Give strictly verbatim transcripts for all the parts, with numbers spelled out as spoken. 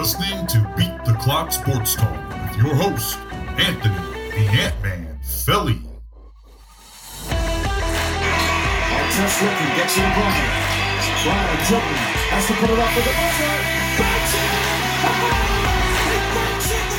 listening to Beat the Clock Sports Talk with your host, Anthony the Ant-Man Felly. Artest looking, gets in Bryant. Bryant dribbling, has to put it up with the buzzer. Banks it! He banks it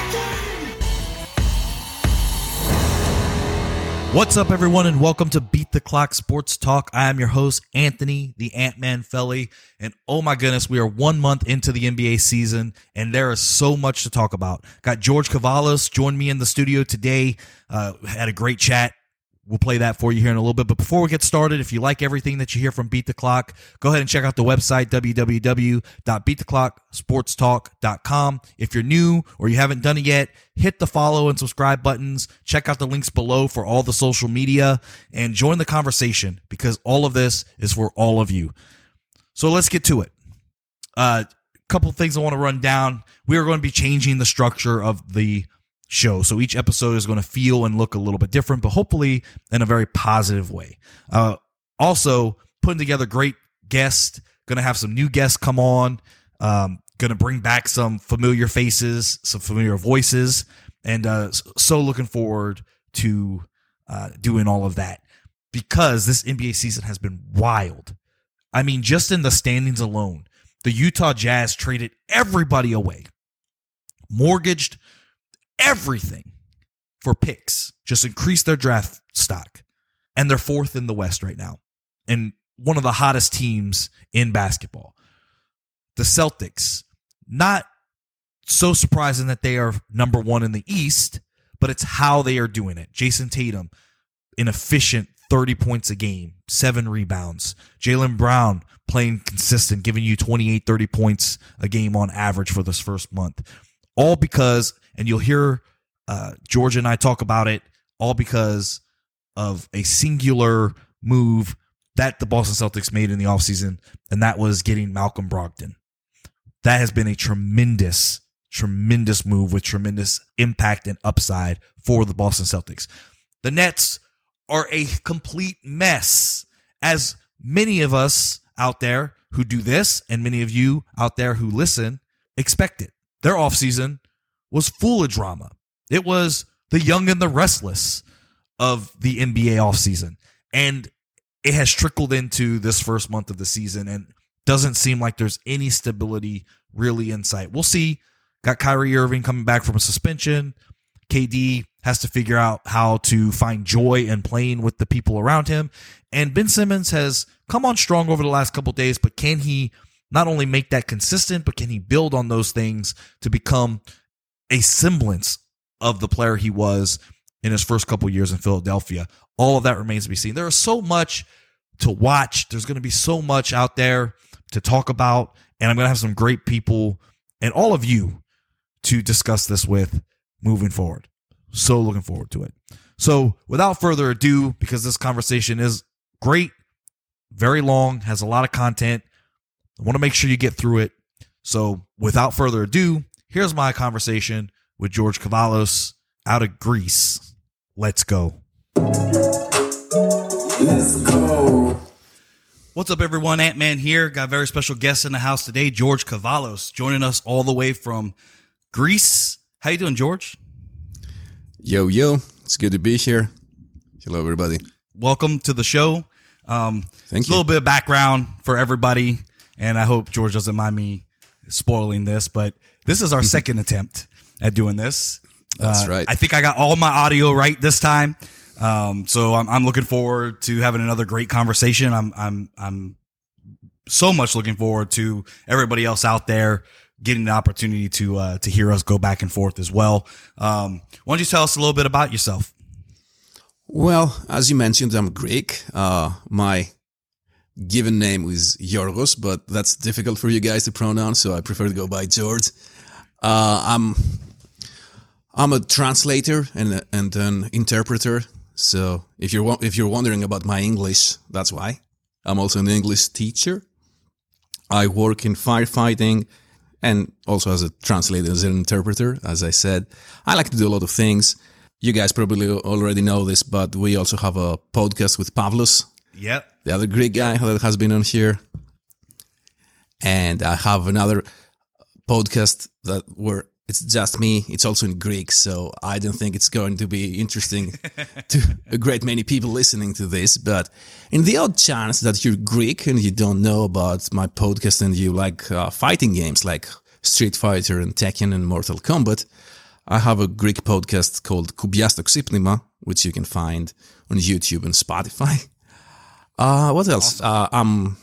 the game! What's up, everyone, and welcome to Beat the Clock Sports Talk. I am your host, Anthony the Ant-Man Felly, and oh my goodness, we are one month into the N B A season, and there is so much to talk about. Got George Kavalos joined me in the studio today. Uh, had a great chat. We'll play that for you here in a little bit. But before we get started, if you like everything that you hear from Beat the Clock, go ahead and check out the website, w w w dot beat the clock sports talk dot com. If you're new or you haven't done it yet, hit the follow and subscribe buttons. Check out the links below for all the social media and join the conversation because all of this is for all of you. So let's get to it. A uh, couple of things I want to run down. We are going to be changing the structure of the show. So each episode is going to feel and look a little bit different, but hopefully in a very positive way. Uh, also, putting together great guests. Going to have some new guests come on. Um, going to bring back some familiar faces, some familiar voices, and uh, so looking forward to uh, doing all of that because this N B A season has been wild. I mean, just in the standings alone, the Utah Jazz traded everybody away, mortgaged everything for picks, just increase their draft stock. And they're fourth in the West right now. And one of the hottest teams in basketball. The Celtics, not so surprising that they are number one in the East, but it's how they are doing it. Jason Tatum, an efficient thirty points a game, seven rebounds. Jaylen Brown playing consistent, giving you twenty-eight, thirty points a game on average for this first month. All because, and you'll hear uh, George and I talk about it, all because of a singular move that the Boston Celtics made in the offseason, and that was getting Malcolm Brogdon. That has been a tremendous, tremendous move with tremendous impact and upside for the Boston Celtics. The Nets are a complete mess, as many of us out there who do this and many of you out there who listen expect it. Their offseason was full of drama. It was the young and the restless of the N B A offseason. And it has trickled into this first month of the season and doesn't seem like there's any stability really in sight. We'll see. Got Kyrie Irving coming back from a suspension. K D has to figure out how to find joy in playing with the people around him. And Ben Simmons has come on strong over the last couple of days, but can he not only make that consistent, but can he build on those things to become a semblance of the player he was in his first couple years in Philadelphia? All of that remains to be seen. There is so much to watch. There's going to be so much out there to talk about, and I'm going to have some great people and all of you to discuss this with moving forward. So looking forward to it. So without further ado, because this conversation is great, very long, has a lot of content, I want to make sure you get through it. So without further ado, here's my conversation with George Kavalos out of Greece. Let's go. Let's go. What's up, everyone? Ant-Man here. Got a very special guest in the house today, George Kavalos, joining us all the way from Greece. How you doing, George? Yo, yo. It's good to be here. Hello, everybody. Welcome to the show. Um, Thank a you. little bit of background for everybody, and I hope George doesn't mind me spoiling this, but this is our second attempt at doing this. That's uh, right. I think I got all my audio right this time. Um, so I'm, I'm looking forward to having another great conversation. I'm, I'm, I'm so much looking forward to everybody else out there getting the opportunity to, uh, to hear us go back and forth as well. Um, why don't you tell us a little bit about yourself? Well, as you mentioned, I'm Greek. Uh, my given name is Yorgos, but that's difficult for you guys to pronounce, so I prefer to go by George. Uh, I'm I'm a translator and a, and an interpreter. So if you're if you're wondering about my English, that's why. I'm also an English teacher. I work in firefighting and also as a translator, as an interpreter. As I said, I like to do a lot of things. You guys probably already know this, but we also have a podcast with Pavlos. Yep. The other Greek guy that has been on here. And I have another podcast that where it's just me. It's also in Greek, so I don't think it's going to be interesting to a great many people listening to this. But in the odd chance that you're Greek and you don't know about my podcast and you like uh, fighting games like Street Fighter and Tekken and Mortal Kombat, I have a Greek podcast called Kubiasto Xipnima, which you can find on YouTube and Spotify. Uh, what else? Uh, I'm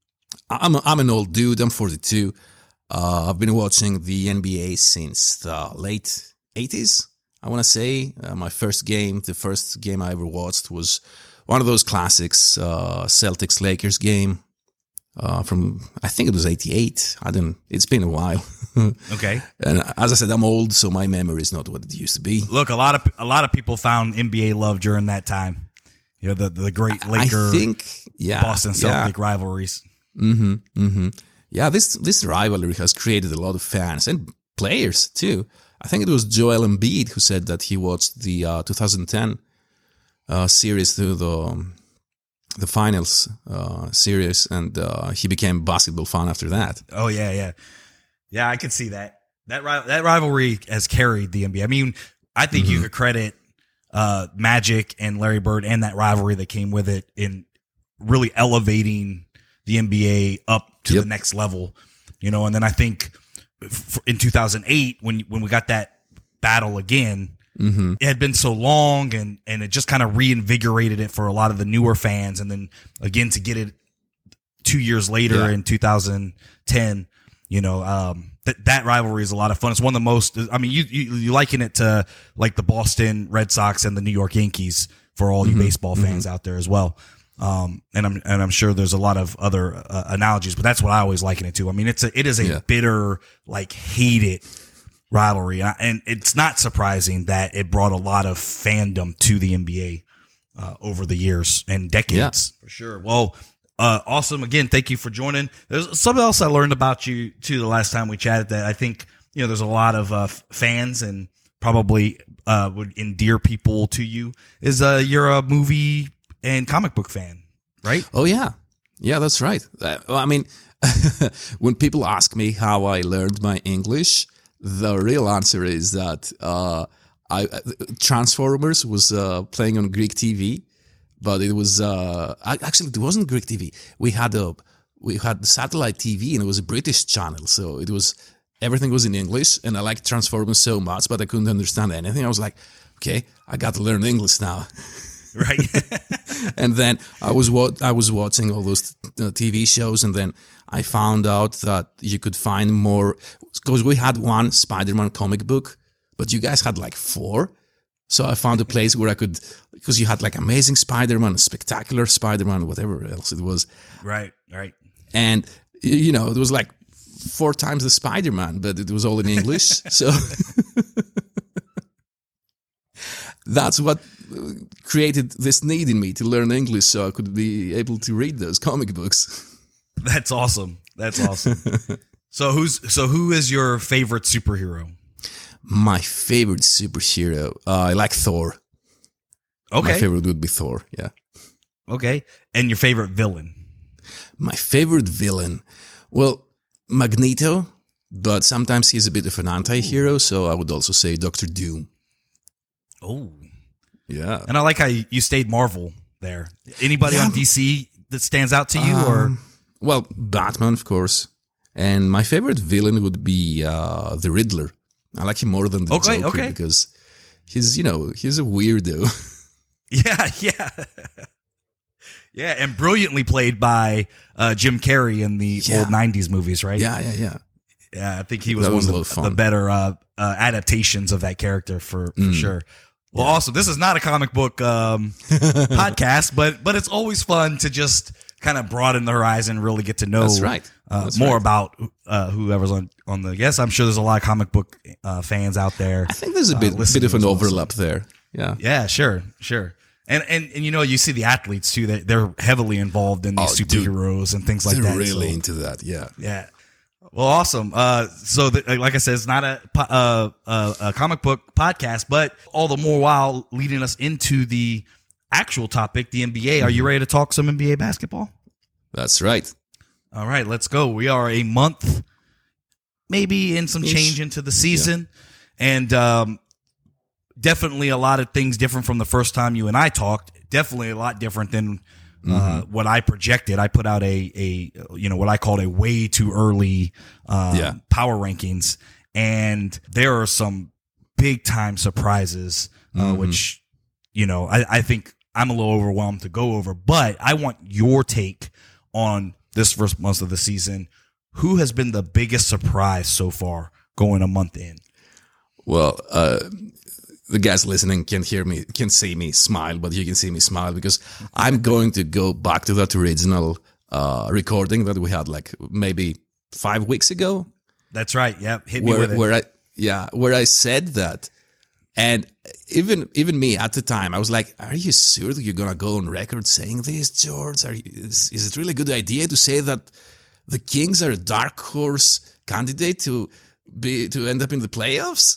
I'm I'm an old dude. I'm forty-two. Uh, I've been watching the N B A since the late eighties, I want to say. Uh, my first game, the first game I ever watched was one of those classics, uh, Celtics-Lakers game uh, from, I think it was eighty-eight. I don't, it's been a while. Okay. And as I said, I'm old, so my memory is not what it used to be. Look, a lot of a lot of people found N B A love during that time. You know, the, the great Laker, I think, yeah, Boston Celtic yeah. rivalries. Mm-hmm, mm-hmm. Yeah, this this rivalry has created a lot of fans and players too. I think it was Joel Embiid who said that he watched the uh, two thousand ten uh, series, the the, the finals uh, series, and uh, he became a basketball fan after that. Oh yeah, yeah, yeah. I can see that. That ri- that rivalry has carried the N B A. I mean, I think mm-hmm. you could credit uh, Magic and Larry Bird and that rivalry that came with it in really elevating the N B A up to yep. the next level, you know. And then I think in two thousand eight, when when we got that battle again, mm-hmm. it had been so long, and and it just kind of reinvigorated it for a lot of the newer fans. And then again to get it two years later yeah. in two thousand ten, you know, um, that that rivalry is a lot of fun. It's one of the most. I mean, you you, you liken it to like the Boston Red Sox and the New York Yankees for all you mm-hmm. baseball fans mm-hmm. out there as well. Um, and I'm and I'm sure there's a lot of other uh, analogies, but that's what I always liken it to. I mean, it's a it is a yeah. bitter, like hated rivalry, and, I, and it's not surprising that it brought a lot of fandom to the N B A uh, over the years and decades, yeah. for sure. Well, uh, awesome. Again, thank you for joining. There's something else I learned about you too the last time we chatted that I think you know there's a lot of uh, fans and probably uh, would endear people to you. Is uh, you're a movie and comic book fan, right? Oh, yeah. Yeah, that's right. Uh, well, I mean, when people ask me how I learned my English, the real answer is that uh, I Transformers was uh, playing on Greek T V, but it was uh, actually it wasn't Greek T V. We had a we had satellite T V, and it was a British channel, so it was everything was in English. And I liked Transformers so much, but I couldn't understand anything. I was like, okay, I got to learn English now. Right. And then I was wa- I was watching all those uh, T V shows, and then I found out that you could find more, because we had one Spider-Man comic book, but you guys had like four. So I found a place where I could, because you had like Amazing Spider-Man, Spectacular Spider-Man, whatever else it was. Right, right. And, you know, it was like four times the Spider-Man, but it was all in English. So that's what created this need in me to learn English so I could be able to read those comic books. That's awesome. That's awesome. So who's so who is your favorite superhero? My favorite superhero, uh, I like Thor. Okay. My favorite would be Thor, yeah. Okay. And your favorite villain? My favorite villain, well, Magneto, but sometimes he's a bit of an anti-hero, so I would also say Doctor Doom. Oh. Yeah. And I like how you, you stayed Marvel there. Anybody yeah. on D C that stands out to you? Um, or Well, Batman, of course. And my favorite villain would be uh, the Riddler. I like him more than the okay, Joker okay. because he's, you know, he's a weirdo. Yeah, yeah. Yeah, and brilliantly played by uh, Jim Carrey in the yeah. old nineties movies, right? Yeah, yeah, yeah. Yeah, I think he was that one was of the, the better uh, uh, adaptations of that character for, for mm. sure. Well, yeah. Also, this is not a comic book um, podcast, but but it's always fun to just kind of broaden the horizon, really get to know That's right. Uh, That's more right. about uh, whoever's on, on the guest. I'm sure there's a lot of comic book uh, fans out there. I think there's a bit, uh, bit of an overlap well. there. Yeah. Yeah, sure, sure. And, and and you know, you see the athletes too, that they're heavily involved in these oh, superheroes dude, and things like they're that. They're really so, into that, yeah. Yeah. Well, awesome. Uh, so, the, like I said, it's not a, uh, a, a comic book podcast, but all the more while leading us into the actual topic, the N B A. Are you ready to talk some N B A basketball? That's right. All right, let's go. We are a month maybe in some Ish. change into the season. Yeah. And um, definitely a lot of things different from the first time you and I talked. Definitely a lot different than uh, mm-hmm. what I projected. I put out a, a, you know, what I called a way too early um, yeah. power rankings. And there are some big time surprises, uh, mm-hmm. which, you know, I, I think I'm a little overwhelmed to go over, but I want your take on this first month of the season. Who has been the biggest surprise so far going a month in? Well, uh, the guys listening can hear me, can see me smile, but you can see me smile because I'm going to go back to that original uh, recording that we had like maybe five weeks ago. That's right. Yeah. Hit me where, with it. Where I, yeah, where I said that. And even even me at the time, I was like, are you sure that you're going to go on record saying this, George? Are you, is, is it really a good idea to say that the Kings are a dark horse candidate to be to end up in the playoffs?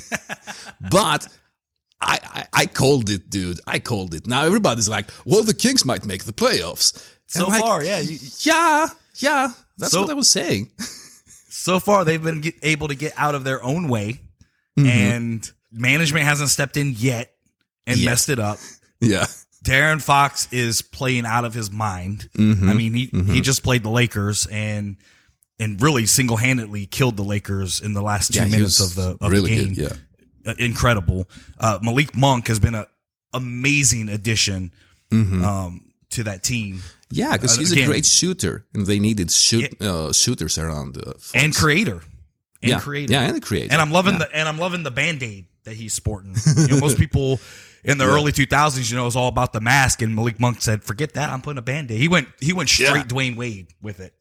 But I, I, I called it, dude. I called it. Now everybody's like, well, the Kings might make the playoffs. So like, far, yeah. You, yeah, yeah. That's so, what I was saying. So far, they've been get, able to get out of their own way, mm-hmm. and management hasn't stepped in yet and yet. messed it up. Yeah. De'Aaron Fox is playing out of his mind. Mm-hmm. I mean, he, mm-hmm. he just played the Lakers and and really single-handedly killed the Lakers in the last two yeah, minutes of the, of really the game. Good, yeah. Uh, incredible. Uh, Malik Monk has been an amazing addition mm-hmm. um, to that team. Yeah, because uh, he's again, a great shooter, and they needed shoot, yeah. uh, shooters around. Uh, and creator. And yeah. creator. Yeah, and a creator. And I'm loving yeah. the and I'm loving the Band-Aid that he's sporting. You know, most people in the yeah. early two thousands, you know, it was all about the mask, and Malik Monk said, "Forget that, I'm putting a Band-Aid." He went he went straight yeah. Dwayne Wade with it.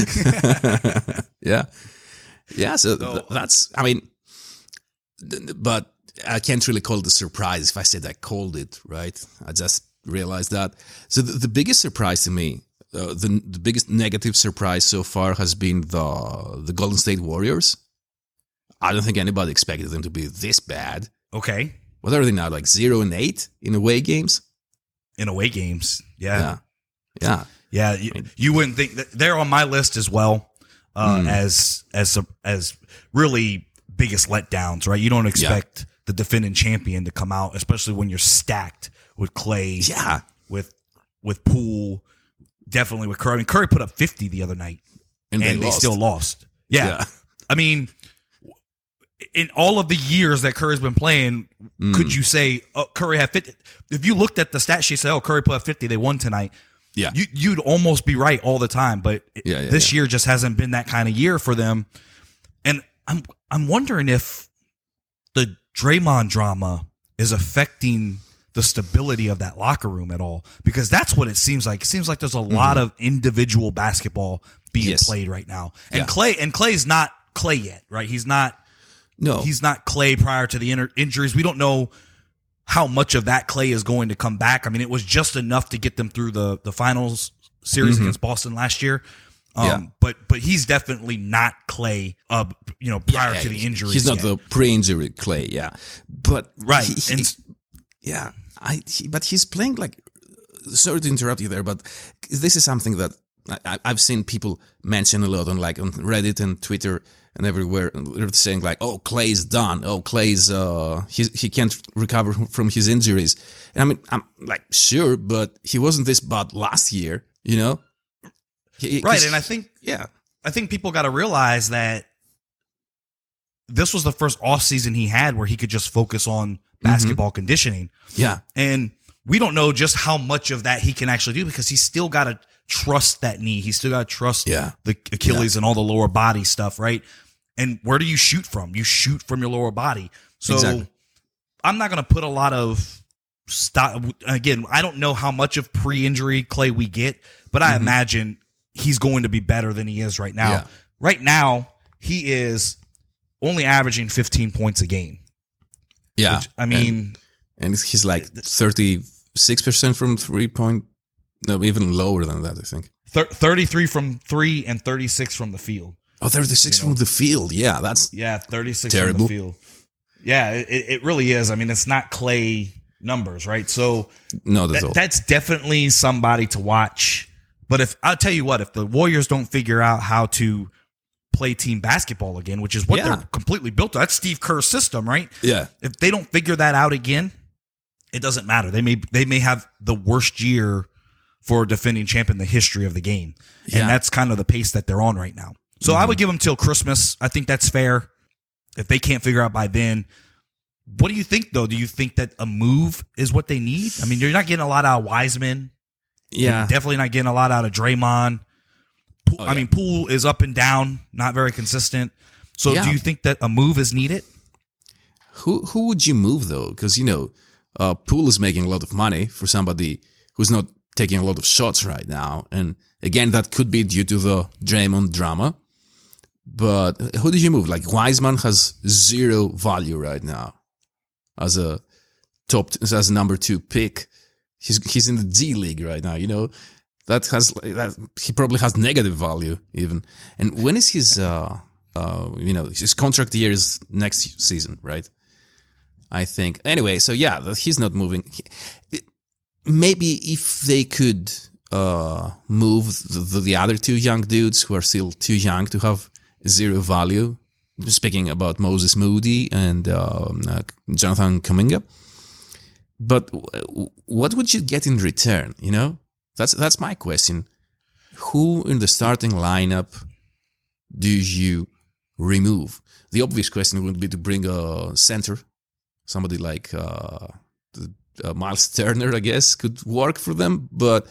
yeah, yeah. So, so th- that's I mean, th- but I can't really call it a surprise if I said I called it right. I just realized that. So the, the biggest surprise to me, uh, the the biggest negative surprise so far has been the the Golden State Warriors. I don't think anybody expected them to be this bad. Okay. What are they now, like zero and eight in away games? In away games, yeah, yeah, yeah. yeah you, you wouldn't think that they're on my list as well uh, mm. as as as really biggest letdowns, right? You don't expect yeah. the defending champion to come out, especially when you're stacked with Clay, yeah, with with Poole, definitely with Curry. I mean, Curry put up fifty the other night, and, and they, they still lost. Yeah. yeah, I mean. In all of the years that Curry's been playing, mm. could you say oh, Curry had fifty? If you looked at the stat sheet, say, "Oh, Curry put up fifty, they won tonight." Yeah, you, you'd almost be right all the time. But yeah, yeah, this yeah. year just hasn't been that kind of year for them. And I'm I'm wondering if the Draymond drama is affecting the stability of that locker room at all, because that's what it seems like. It seems like there's a mm-hmm. lot of individual basketball being yes. played right now, and yeah. Clay and Clay's not Clay yet, right? He's not. No, he's not Clay prior to the inter- injuries. We don't know how much of that Clay is going to come back. I mean, it was just enough to get them through the, the finals series mm-hmm. against Boston last year. Um, yeah. But but he's definitely not Clay. Uh, you know, prior yeah, to the injuries, he's not yet. the pre-injury Clay. Yeah, but right. He, he, and, yeah, I. He, but he's playing like. Sorry to interrupt you there, but this is something that I, I've seen people mention a lot on like on Reddit and Twitter. And everywhere they're saying like, "Oh, Clay's done. Oh, Clay's uh, he he can't recover from his injuries." And I mean, I'm like, sure, but he wasn't this bad last year, you know? He, right, and I think yeah, I think people got to realize that this was the first off season he had where he could just focus on basketball mm-hmm. conditioning. Yeah, and we don't know just how much of that he can actually do because he's still got to trust that knee. He's still got to trust yeah. the Achilles yeah. and all the lower body stuff, right? And where do you shoot from? You shoot from your lower body. So exactly. I'm not going to put a lot of stock. Again, I don't know how much of pre-injury Clay we get, but I mm-hmm. imagine he's going to be better than he is right now. Yeah. Right now, he is only averaging fifteen points a game. Yeah. Which, I mean. And, and he's like thirty-six percent from three-point. No, even lower than that, I think. thirty-three from three and thirty-six from the field. Oh, thirty-six you know? From the field. Yeah, that's yeah, thirty-six terrible. From the field. Yeah, it, it really is. I mean, it's not Clay numbers, right? So no, that's, that, that's definitely somebody to watch. But if I'll tell you what, if the Warriors don't figure out how to play team basketball again, which is what Yeah. they're completely built on. That's Steve Kerr's system, right? Yeah. If they don't figure that out again, it doesn't matter. They may they may have the worst year for a defending champ in the history of the game. And Yeah. that's kind of the pace that they're on right now. So I would give them till Christmas. I think that's fair. If they can't figure out by then. What do you think, though? Do you think that a move is what they need? I mean, you're not getting a lot out of Wiseman. Yeah. You're definitely not getting a lot out of Draymond. Poole- Oh, I yeah. mean, Poole is up and down, not very consistent. So Yeah. do you think that a move is needed? Who who would you move though? Because you know, uh, Poole is making a lot of money for somebody who's not taking a lot of shots right now, and again, that could be due to the Draymond drama. But who did you move? Like Wiseman has zero value right now as a top as a number two pick. He's he's in the G League right now. You know that has that he probably has negative value even. And when is his uh uh you know his contract year is next season, right? I think. Anyway, so yeah, that he's not moving. He- maybe if they could uh move the, the, the other two young dudes who are still too young to have zero value. Speaking about Moses Moody and um, uh, Jonathan Kuminga. But w- what would you get in return? You know, that's that's my question. Who in the starting lineup do you remove? The obvious question would be to bring a center, somebody like uh, uh, Miles Turner, I guess, could work for them, but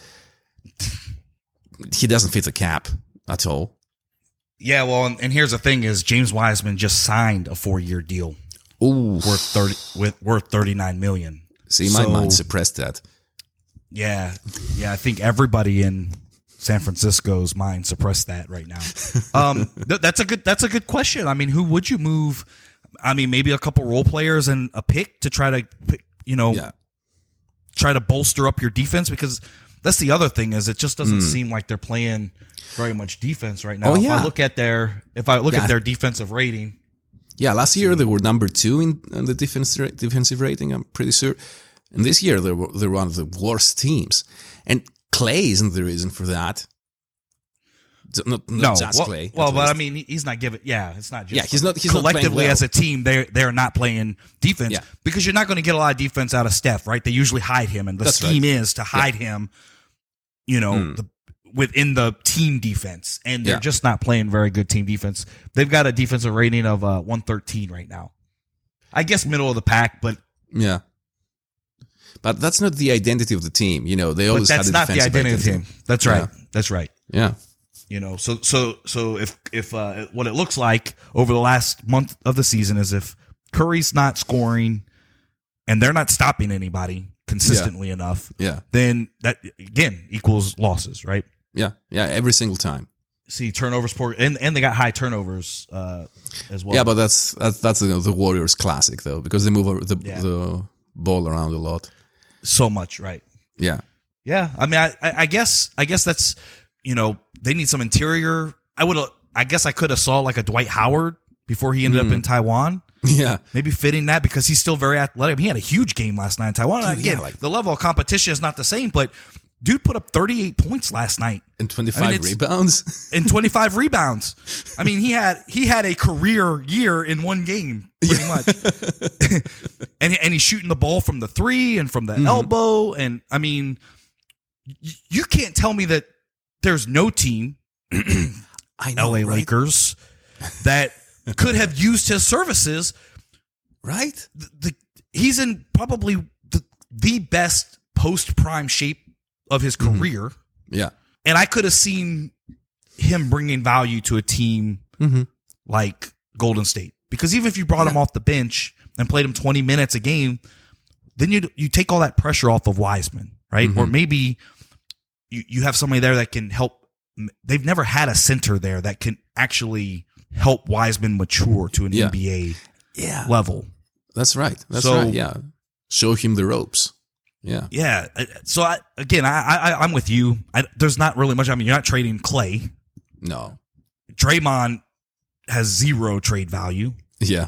he doesn't fit the cap at all. Yeah, well, and, and here's the thing: is James Wiseman just signed a four-year deal Ooh, worth thirty with worth thirty-nine million. see, my So- mind suppressed that. Yeah, yeah, I think everybody in San Francisco's mind suppressed that right now. Um, th- that's a good that's a good question. I mean, who would you move? I mean, maybe a couple role players and a pick to try to, pick, you know, Yeah. try to bolster up your defense, because that's the other thing is it just doesn't seem like they're playing very much defense right now. Oh, If yeah. I look at their if I look Yeah. at their defensive rating, Yeah, last year they were number two in, in the defense ra- defensive rating, I'm pretty sure. And this year they were they're one of the worst teams. And Clay isn't the reason for that. It's Not, not no, just well, Clay. well at but I least. mean, he- he's not giving. Yeah, it's not just Yeah, he's not- he's not playing collectively well. as a team. They they're not playing defense Yeah. because you're not going to get a lot of defense out of Steph, right? They usually hide him, and the That's scheme right. is to hide him. You know, Mm. the, within the team defense, and they're Yeah. just not playing very good team defense. They've got a defensive rating of uh, one thirteen right now. I guess middle of the pack, but Yeah. But that's not the identity of the team. You know, they but always that's had a not the defensive identity of the identity. team. That's right. Yeah. That's right. Yeah. You know, so so so if if uh, what it looks like over the last month of the season is if Curry's not scoring and they're not stopping anybody consistently enough, Yeah. then that again equals losses, right? Yeah. Yeah. Every single time. See turnovers poor, and and they got high turnovers uh, as well. Yeah, but that's that's that's the, the Warriors classic though, because they move over the Yeah. the ball around a lot. so much, right? Yeah. Yeah, I mean, I, I I guess I guess that's, you know, they need some interior. I would have, I guess I could have saw like a Dwight Howard before he ended up in Taiwan. Yeah. Maybe fitting that because he's still very athletic. He had a huge game last night in Taiwan. Dude, Again, yeah, like- the level of competition is not the same, but dude put up thirty-eight points last night And twenty-five I mean, it's- rebounds. and twenty-five rebounds. I mean, he had he had a career year in one game, pretty much. and and he's shooting the ball from the three and from the Mm-hmm. elbow. And I mean, y- you can't tell me that there's no team, I know, L A right? Lakers, that could have used his services. Right? The, the he's in probably the, the best post prime shape of his Mm-hmm. career. Yeah. And I could have seen him bringing value to a team Mm-hmm. like Golden State. Because even if you brought him off the bench and played him twenty minutes a game, then you you take all that pressure off of Wiseman, right? Mm-hmm. Or maybe you, you have somebody there that can help. They've never had a center there that can actually help Wiseman mature to an Yeah. N B A Yeah. level. That's right. That's So- right. Yeah. Show him the ropes. Yeah. Yeah. So I, again, I, I I'm with you. I, there's not really much. I mean, you're not trading Clay. No. Draymond has zero trade value. Yeah.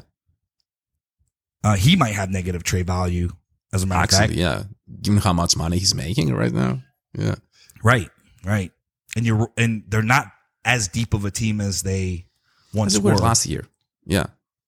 Uh, he might have negative trade value, as a matter of fact. Actually, yeah. Given how much money he's making right now. Yeah. Right, right. And you're and they're not as deep of a team as they one As they scorer. were last year. Yeah.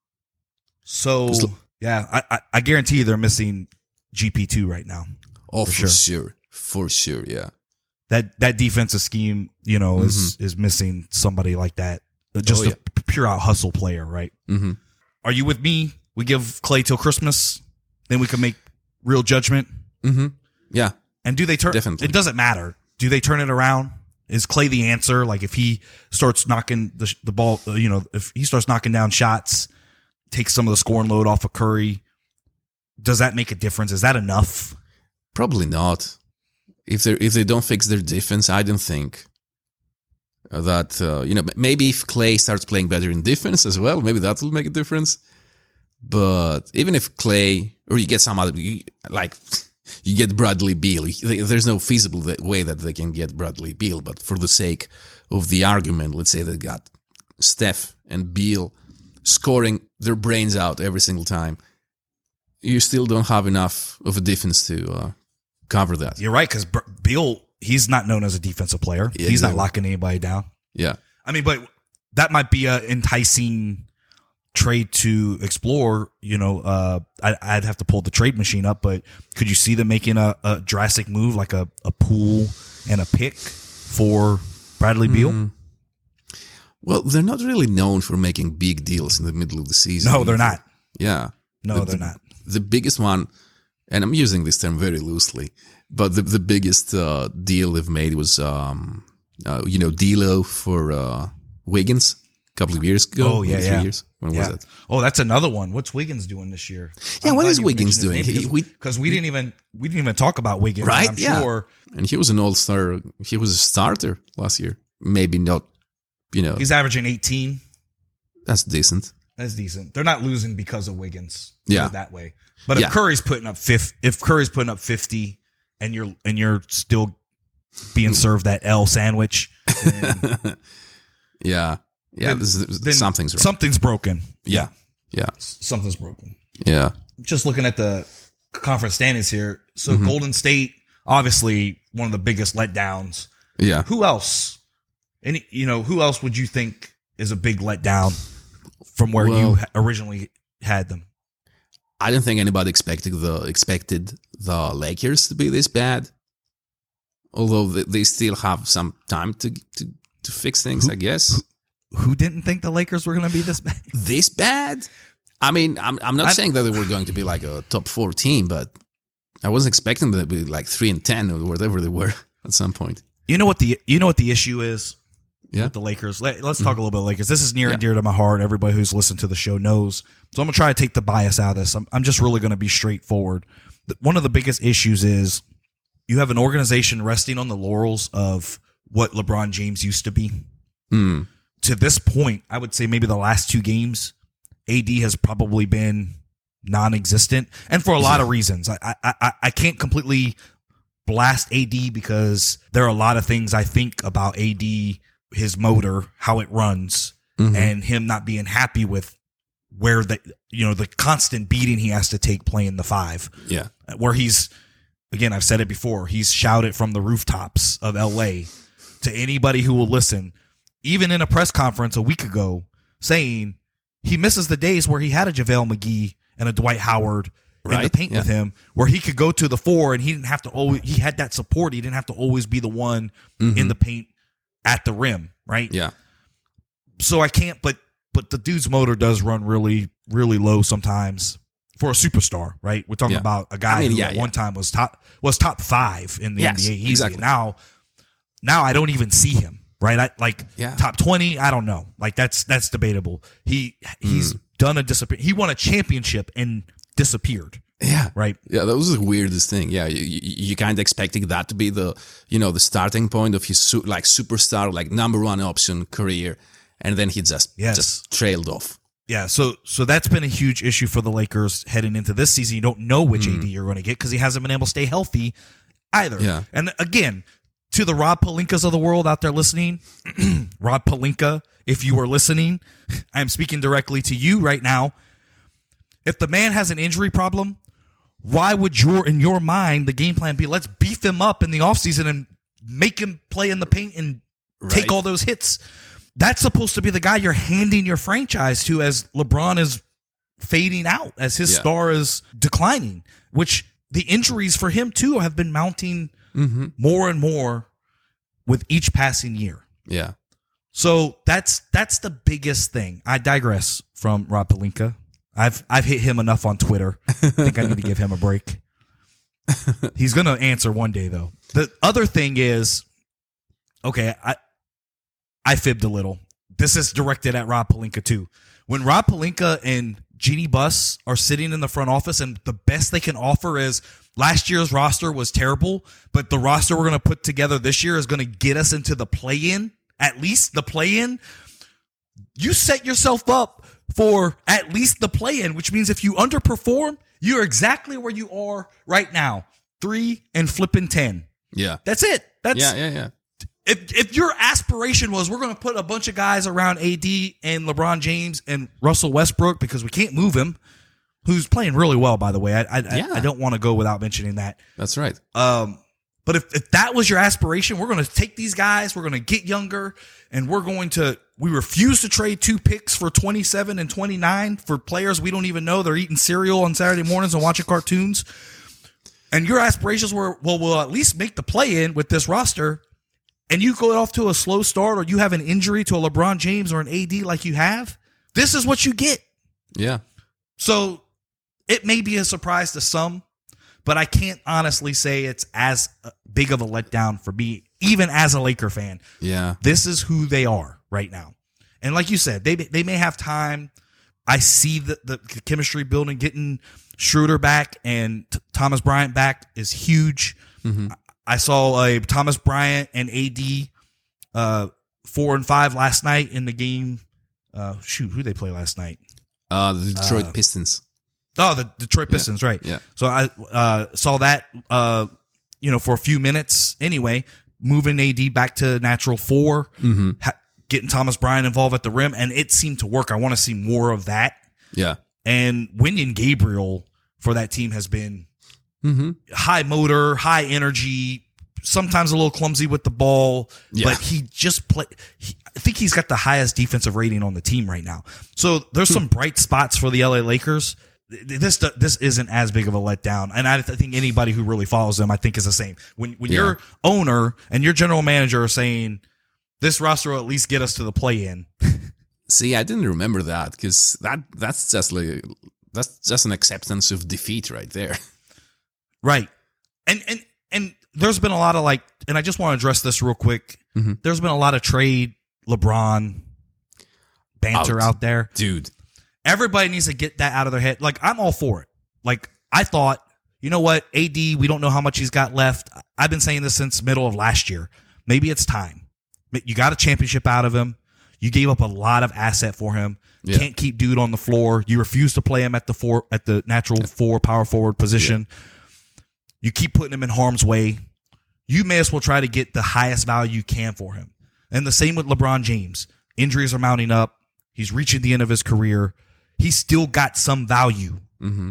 So, Just- yeah, I, I, I guarantee you they're missing G P two right now. Oh, For for, sure. sure. For sure, yeah. That that defensive scheme, you know, is Mm-hmm. is missing somebody like that. Just Oh, yeah. a p- pure out hustle player, right? Mm-hmm. Are you with me? We give Clay till Christmas, then we can make real judgment. Mm-hmm. Yeah. And do they turn? Definitely. It doesn't matter. Do they turn it around? Is Clay the answer? Like if he starts knocking the the ball, uh, you know, if he starts knocking down shots, takes some of the scoring load off of Curry, does that make a difference? Is that enough? Probably not. If they if they don't fix their defense, I don't think that uh, you know maybe if Clay starts playing better in defense as well, maybe that will make a difference. But even if Clay or you get some other you, like you get Bradley Beal, there's no feasible way that they can get Bradley Beal. But for the sake of the argument, let's say they got Steph and Beal scoring their brains out every single time. You still don't have enough of a defense to uh, cover that. You're right, because Beal, he's not known as a defensive player. Yeah, he's not exactly. locking anybody down. Yeah. I mean, but that might be an enticing trade to explore. You know, uh, I, I'd have to pull the trade machine up, but could you see them making a, a drastic move like a, a pool and a pick for Bradley Beal? Mm. Well, they're not really known for making big deals in the middle of the season. No, they're not. Yeah. No, The- they're the- not. The biggest one, and I'm using this term very loosely, but the, the biggest uh, deal they've made was, um, uh, you know, D'Lo for uh, Wiggins a couple of years ago. Oh, yeah, maybe yeah. Three years. When Yeah. was that? Oh, that's another one. What's Wiggins doing this year? Yeah, I'm what glad is you Wiggins mentioned his doing? name He- because- we- Because we didn't even we didn't even talk about Wiggins. Right? And I'm Yeah. sure And he was an all-star. He was a starter last year. Maybe not, you know, he's averaging eighteen. that's decent. That's decent. They're not losing because of Wiggins. Put Yeah. it that way. But if Yeah. Curry's putting up fifty, if Curry's putting up fifty, and you're and you're still being served that L sandwich, then, Yeah. Yeah. Then- this is, then something's wrong. something's broken. yeah. Yeah. Something's broken. Yeah. Just looking at the conference standings here, so Mm-hmm. Golden State, obviously one of the biggest letdowns. Yeah. Who else? Any you know who else would you think is a big letdown from where you Well- ha- originally had them? I don't think anybody expected the expected the Lakers to be this bad. Although they, they still have some time to to, to fix things, I guess. Who didn't think the Lakers were going to be this bad? This bad? I mean, I'm I'm not I- saying that they were going to be like a top four team, but I wasn't expecting them to be like three and ten or whatever they were at some point. You know what the you know what the issue is Yeah. with the Lakers. Let, us talk a little bit of Lakers. This is near and Yeah. dear to my heart. Everybody who's listened to the show knows. So I'm gonna try to take the bias out of this. I'm I'm just really gonna be straightforward. The- One of the biggest issues is you have an organization resting on the laurels of what LeBron James used to be. Hmm. To this point, I would say maybe the last two games, A D has probably been non-existent, and for a lot of reasons. I I I, I can't completely blast A D because there are a lot of things I think about A D, his motor, how it runs, Mhm. and him not being happy with where the you know the constant beating he has to take playing the five, Yeah. where he's again I've said it before, he's shouted from the rooftops of L A to anybody who will listen, even in a press conference a week ago, saying he misses the days where he had a JaVale McGee and a Dwight Howard in the Right, paint yeah. with him, where he could go to the four and he didn't have to always, he had that support. He didn't have to always be the one in the paint at the rim, right? Yeah. So I can't, but, but the dude's motor does run really, really low sometimes for a superstar, right? We're talking Yeah. about a guy I mean, who yeah, at yeah. one time was top, was top five in the Yes, N B A easy. exactly. Now, now I don't even see him, right? I like Yeah. top twenty. I don't know. Like that's, that's debatable. He, he's done a disappear. He won a championship and disappeared, Yeah. right? Yeah, that was the weirdest thing. Yeah, you, you, you kind of expecting that to be the, you know, the starting point of his su- like superstar, like number one option career, and then he just Yes. just trailed off. Yeah, so so that's been a huge issue for the Lakers heading into this season. You don't know which A D you're going to get because he hasn't been able to stay healthy either. Yeah. And again, to the Rob Pelinkas of the world out there listening, Rob Pelinka, if you are listening, I am speaking directly to you right now. If the man has an injury problem, why would your in your mind the game plan be let's beef him up in the offseason and make him play in the paint and take Right. all those hits? that's supposed to be the guy you're handing your franchise to as LeBron is fading out, as his Yeah. star is declining, which the injuries for him too have been mounting Mm-hmm. more and more with each passing year. Yeah. So that's that's the biggest thing. I digress from Rob Pelinka. I've I've hit him enough on Twitter. I think I need to give him a break. He's going to answer one day, though. The other thing is, okay, I I fibbed a little. This is directed at Rob Pelinka, too. When Rob Pelinka and Jeannie Buss are sitting in the front office and the best they can offer is last year's roster was terrible, but the roster we're going to put together this year is going to get us into the play-in, at least the play-in, you set yourself up for at least the play-in, which means if you underperform, you're exactly where you are right now, three and flipping ten. Yeah. That's it. That's Yeah, yeah, yeah. If if your aspiration was we're going to put a bunch of guys around A D and LeBron James and Russell Westbrook because we can't move him, who's playing really well, by the way. I I, Yeah. I, I don't want to go without mentioning that. That's right. Um, but if, if that was your aspiration, we're going to take these guys, we're going to get younger, and we're going to we refuse to trade two picks for twenty-seven and twenty-nine for players we don't even know. They're eating cereal on Saturday mornings and watching cartoons. And your aspirations were, well, we'll at least make the play-in with this roster. And you go off to a slow start or you have an injury to a LeBron James or an A D like you have, this is what you get. Yeah. So it may be a surprise to some, but I can't honestly say it's as big of a letdown for me, even as a Laker fan. Yeah. This is who they are right now. And like you said, they they may have time. I see the, the chemistry building, getting Schroeder back and T- Thomas Bryant back is huge. Mm-hmm. I saw a Thomas Bryant and A D uh, four and five last night in the game. Uh, shoot, who they play last night? Uh, the Detroit Uh, Pistons. Oh, the Detroit Pistons, Yeah, right? yeah. So I uh, saw that, uh, you know, for a few minutes anyway, moving A D back to natural four, Mm-hmm. ha- getting Thomas Bryant involved at the rim, and it seemed to work. I want to see more of that. Yeah. And Wenyen Gabriel for that team has been Mm-hmm. high motor, high energy, sometimes a little clumsy with the ball, Yeah. but he just play. He, I think he's got the highest defensive rating on the team right now. So there's some bright spots for the L A Lakers. This this isn't as big of a letdown, and I think anybody who really follows them, I think, is the same. When when Yeah. your owner and your general manager are saying this roster will at least get us to the play-in. See, I didn't remember that because that that's just like that's just an acceptance of defeat right there. Right. And and and there's been a lot of like, and I just want to address this real quick. Mhm. There's been a lot of trade LeBron banter Out. out there. Dude. Everybody needs to get that out of their head. Like, I'm all for it. Like, I thought, you know what, A D, we don't know how much he's got left. I've been saying this since middle of last year. Maybe it's time. You got a championship out of him. You gave up a lot of asset for him. Yeah. Can't keep dude on the floor. You refuse to play him at the four at the natural four power forward position. You keep putting him in harm's way. You may as well try to get the highest value you can for him. And the same with LeBron James. Injuries are mounting up. He's reaching the end of his career. He's still got some value. Mm-hmm.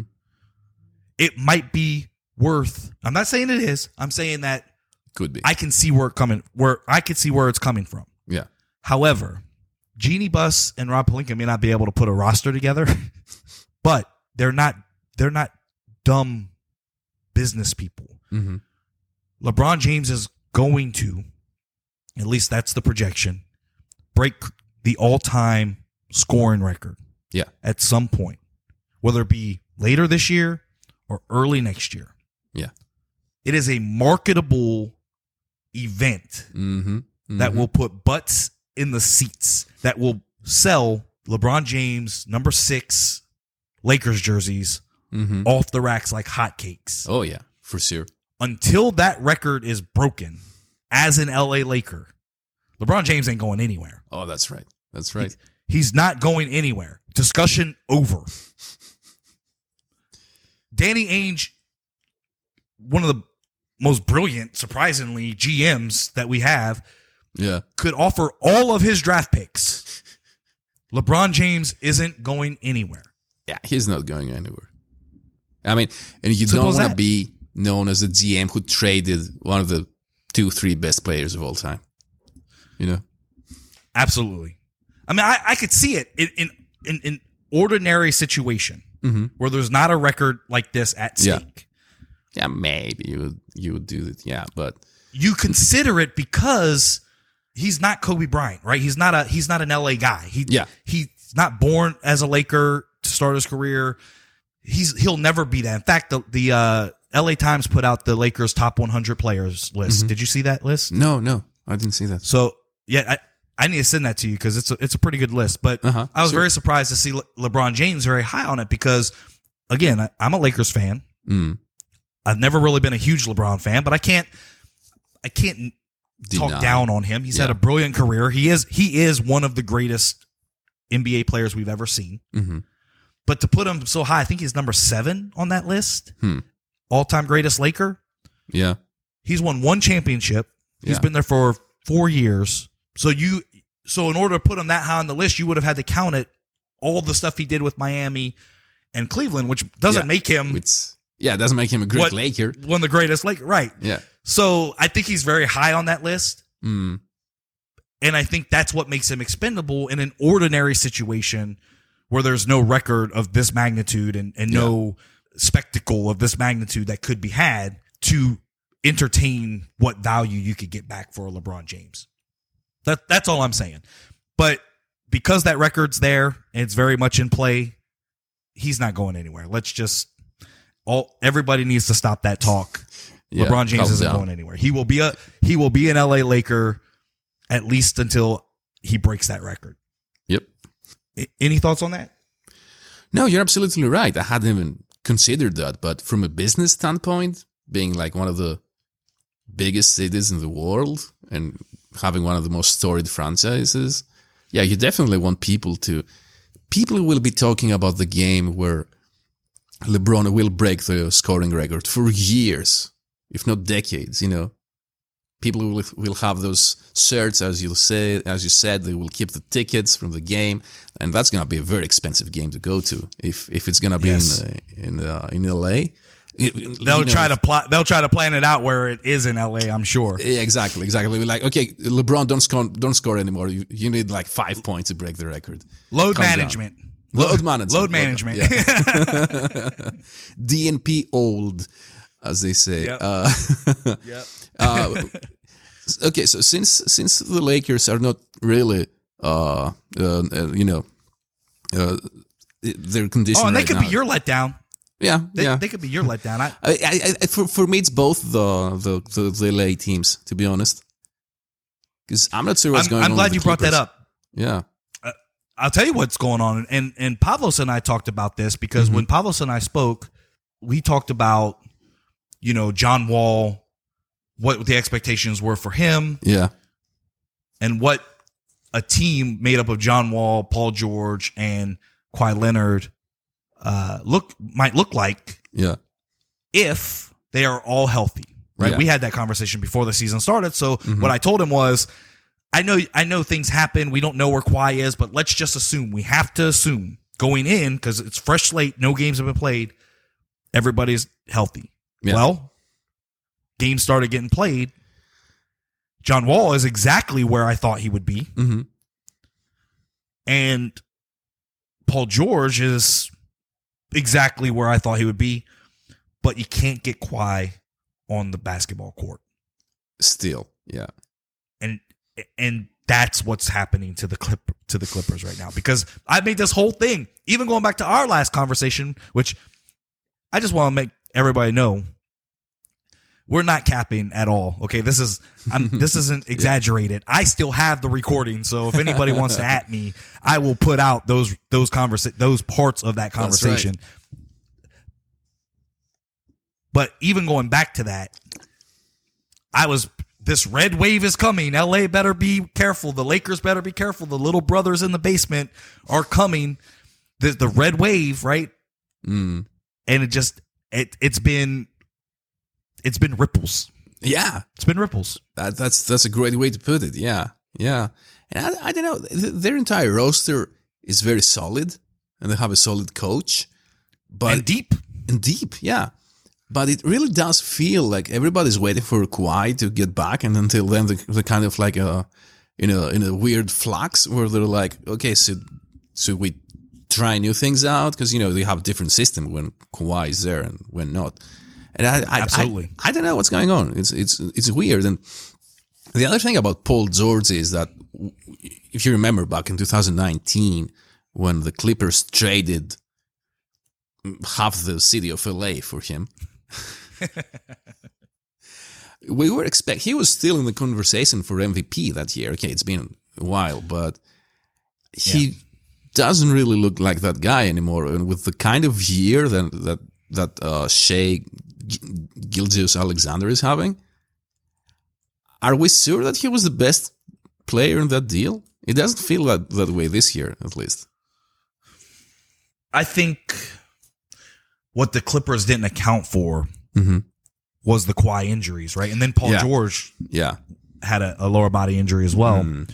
It might be worth. I'm not saying it is. I'm saying that Could be. I can see where it coming. Where I can see where it's coming from. yeah. However, Jeannie Buss and Rob Pelinka may not be able to put a roster together, but they're not. They're not dumb business people. Mm-hmm. LeBron James is going to, at least that's the projection, break the all-time scoring record. Yeah. At some point, whether it be later this year or early next year. Yeah. It is a marketable event Mm-hmm. Mm-hmm. that will put butts in the seats, that will sell LeBron James number six Lakers jerseys Mm-hmm. off the racks like hotcakes. Oh yeah, for sure. Until that record is broken as an L A Laker, LeBron James ain't going anywhere. Oh, that's right. That's right. He's not going anywhere. Discussion over. Danny Ainge, one of the most brilliant, surprisingly, G Ms that we have, Yeah. could offer all of his draft picks. LeBron James isn't going anywhere. Yeah, he's not going anywhere. I mean, and you Simple don't as want to that. be known as a G M who traded one of the two, three best players of all time. You know? Absolutely. I mean, I, I could see it in in, in, in ordinary situation Mm-hmm. where there's not a record like this at Yeah. stake. Yeah, maybe you would, you would do it. Yeah, but You consider it because he's not Kobe Bryant, right? He's not a he's not an L A guy. He Yeah. he's not born as a Laker to start his career. He's he'll never be that. In fact, the the uh, L A Times put out the Lakers top one hundred players list. Mm-hmm. Did you see that list? no, no, I didn't see that. So yeah, I, I need to send that to you because it's a, it's a pretty good list. But Uh-huh, I was sure. very surprised to see Le- LeBron James very high on it because, again, I, I'm a Lakers fan. Mm. I've never really been a huge LeBron fan, but I can't I can't talk Deny. down on him. He's had Yeah. a brilliant career. He is he is one of the greatest N B A players we've ever seen. Mm-hmm. But to put him so high, I think he's number seven on that list. Hmm. All time greatest Laker. Yeah, He's won one championship. He's Yeah. been there for four years. So you, so in order to put him that high on the list, you would have had to count it all the stuff he did with Miami and Cleveland, which doesn't Yeah. make him it's yeah, it doesn't make him a great what- Laker. one of the greatest Lakers. Right. Yeah. So I think he's very high on that list. Mm. And I think that's what makes him expendable in an ordinary situation where there's no record of this magnitude and, and no spectacle of this magnitude that could be had to entertain what value you could get back for a LeBron James. That that's all I'm saying. But because that record's there and it's very much in play, he's not going anywhere. Let's just all everybody needs to stop that talk. Yeah, LeBron James calm isn't down. going anywhere. He will be a he will be an L A Laker at least until he breaks that record. Yep. I- Any thoughts on that? No, you're absolutely right. I hadn't even considered that, but from a business standpoint, being like one of the biggest cities in the world and having one of the most storied franchises, yeah, you definitely want people to. People will be talking about the game where LeBron will break the scoring record for years, if not decades. You know, people will will have those shirts, as you say, as you said, they will keep the tickets from the game, and that's gonna be a very expensive game to go to if if it's gonna be Yes. in uh, in uh, in L A. They'll try to pl- they'll try to plan it out where it is in L A, I'm sure. Yeah, exactly, exactly. We're like, okay, LeBron, don't score, don't score anymore. You, you need like five points to break the record. Load Calm down. management. Load management. Load management. Yeah. D N P old, as they say. Yep. Uh, Yep. uh, okay, so since since the Lakers are not really, uh, uh, uh, you know, uh, their condition Oh, and they right could now. be your letdown. yeah, They, yeah. they could be your letdown. I, I, I, I, for, for me, it's both the the, the, the L A teams, to be honest. Because I'm not sure what's I'm, going I'm on. glad with you the brought that Clippers. up. Yeah. I'll tell you what's going on. And and Pavlos and I talked about this because Mm-hmm. when Pavlos and I spoke, we talked about, you know, John Wall, what the expectations were for him, Yeah. and what a team made up of John Wall, Paul George, and Kawhi Leonard uh, look might look like Yeah. if they are all healthy. Right? Yeah. We had that conversation before the season started. So Mhm. what I told him was, I know I know things happen. We don't know where Kawhi is, but let's just assume. We have to assume going in because it's fresh slate. No games have been played. Everybody's healthy. Yeah. Well, games started getting played. John Wall is exactly where I thought he would be. Mm-hmm. And Paul George is exactly where I thought he would be. But you can't get Kawhi on the basketball court. Still. Yeah. And and that's what's happening to the clip to the Clippers right now. Because I made this whole thing, even going back to our last conversation, which I just want to make everybody know. We're not capping at all. Okay, this is I'm, this isn't exaggerated. I still have the recording, so if anybody wants to at me, I will put out those those conversa- those parts of that conversation. But even going back to that, I was this red wave is coming. L A better be careful. The Lakers better be careful. The little brothers in the basement are coming. The the red wave, right? Mm. And it just it it's been it's been ripples. Yeah. It's been ripples. That, that's that's a great way to put it. Yeah, yeah. And I, I don't know. Th- Their entire roster is very solid, and they have a solid coach, but And deep. and deep. Yeah, but it really does feel like everybody's waiting for Kawhi to get back, and until then, they- they're kind of like a in a in a weird flux where they're like, okay, so should we try new things out? Because, you know, they have a different system when Kawhi is there and when not. And I, I, Absolutely. I, I don't know what's going on. It's it's it's weird. And the other thing about Paul George is that, if you remember back in two thousand nineteen, when the Clippers traded half the city of L A for him, we were expect he was still in the conversation for M V P that year. Okay, it's been a while, but he yeah. doesn't really look like that guy anymore. And with the kind of year that that that uh, Shai Gilgeous-Alexander is having, are we sure that he was the best player in that deal? It doesn't feel that, that way this year, at least. I think what the Clippers didn't account for mm-hmm. was the Kawhi injuries, right? And then Paul yeah. George yeah. had a, a lower body injury as well. Mm.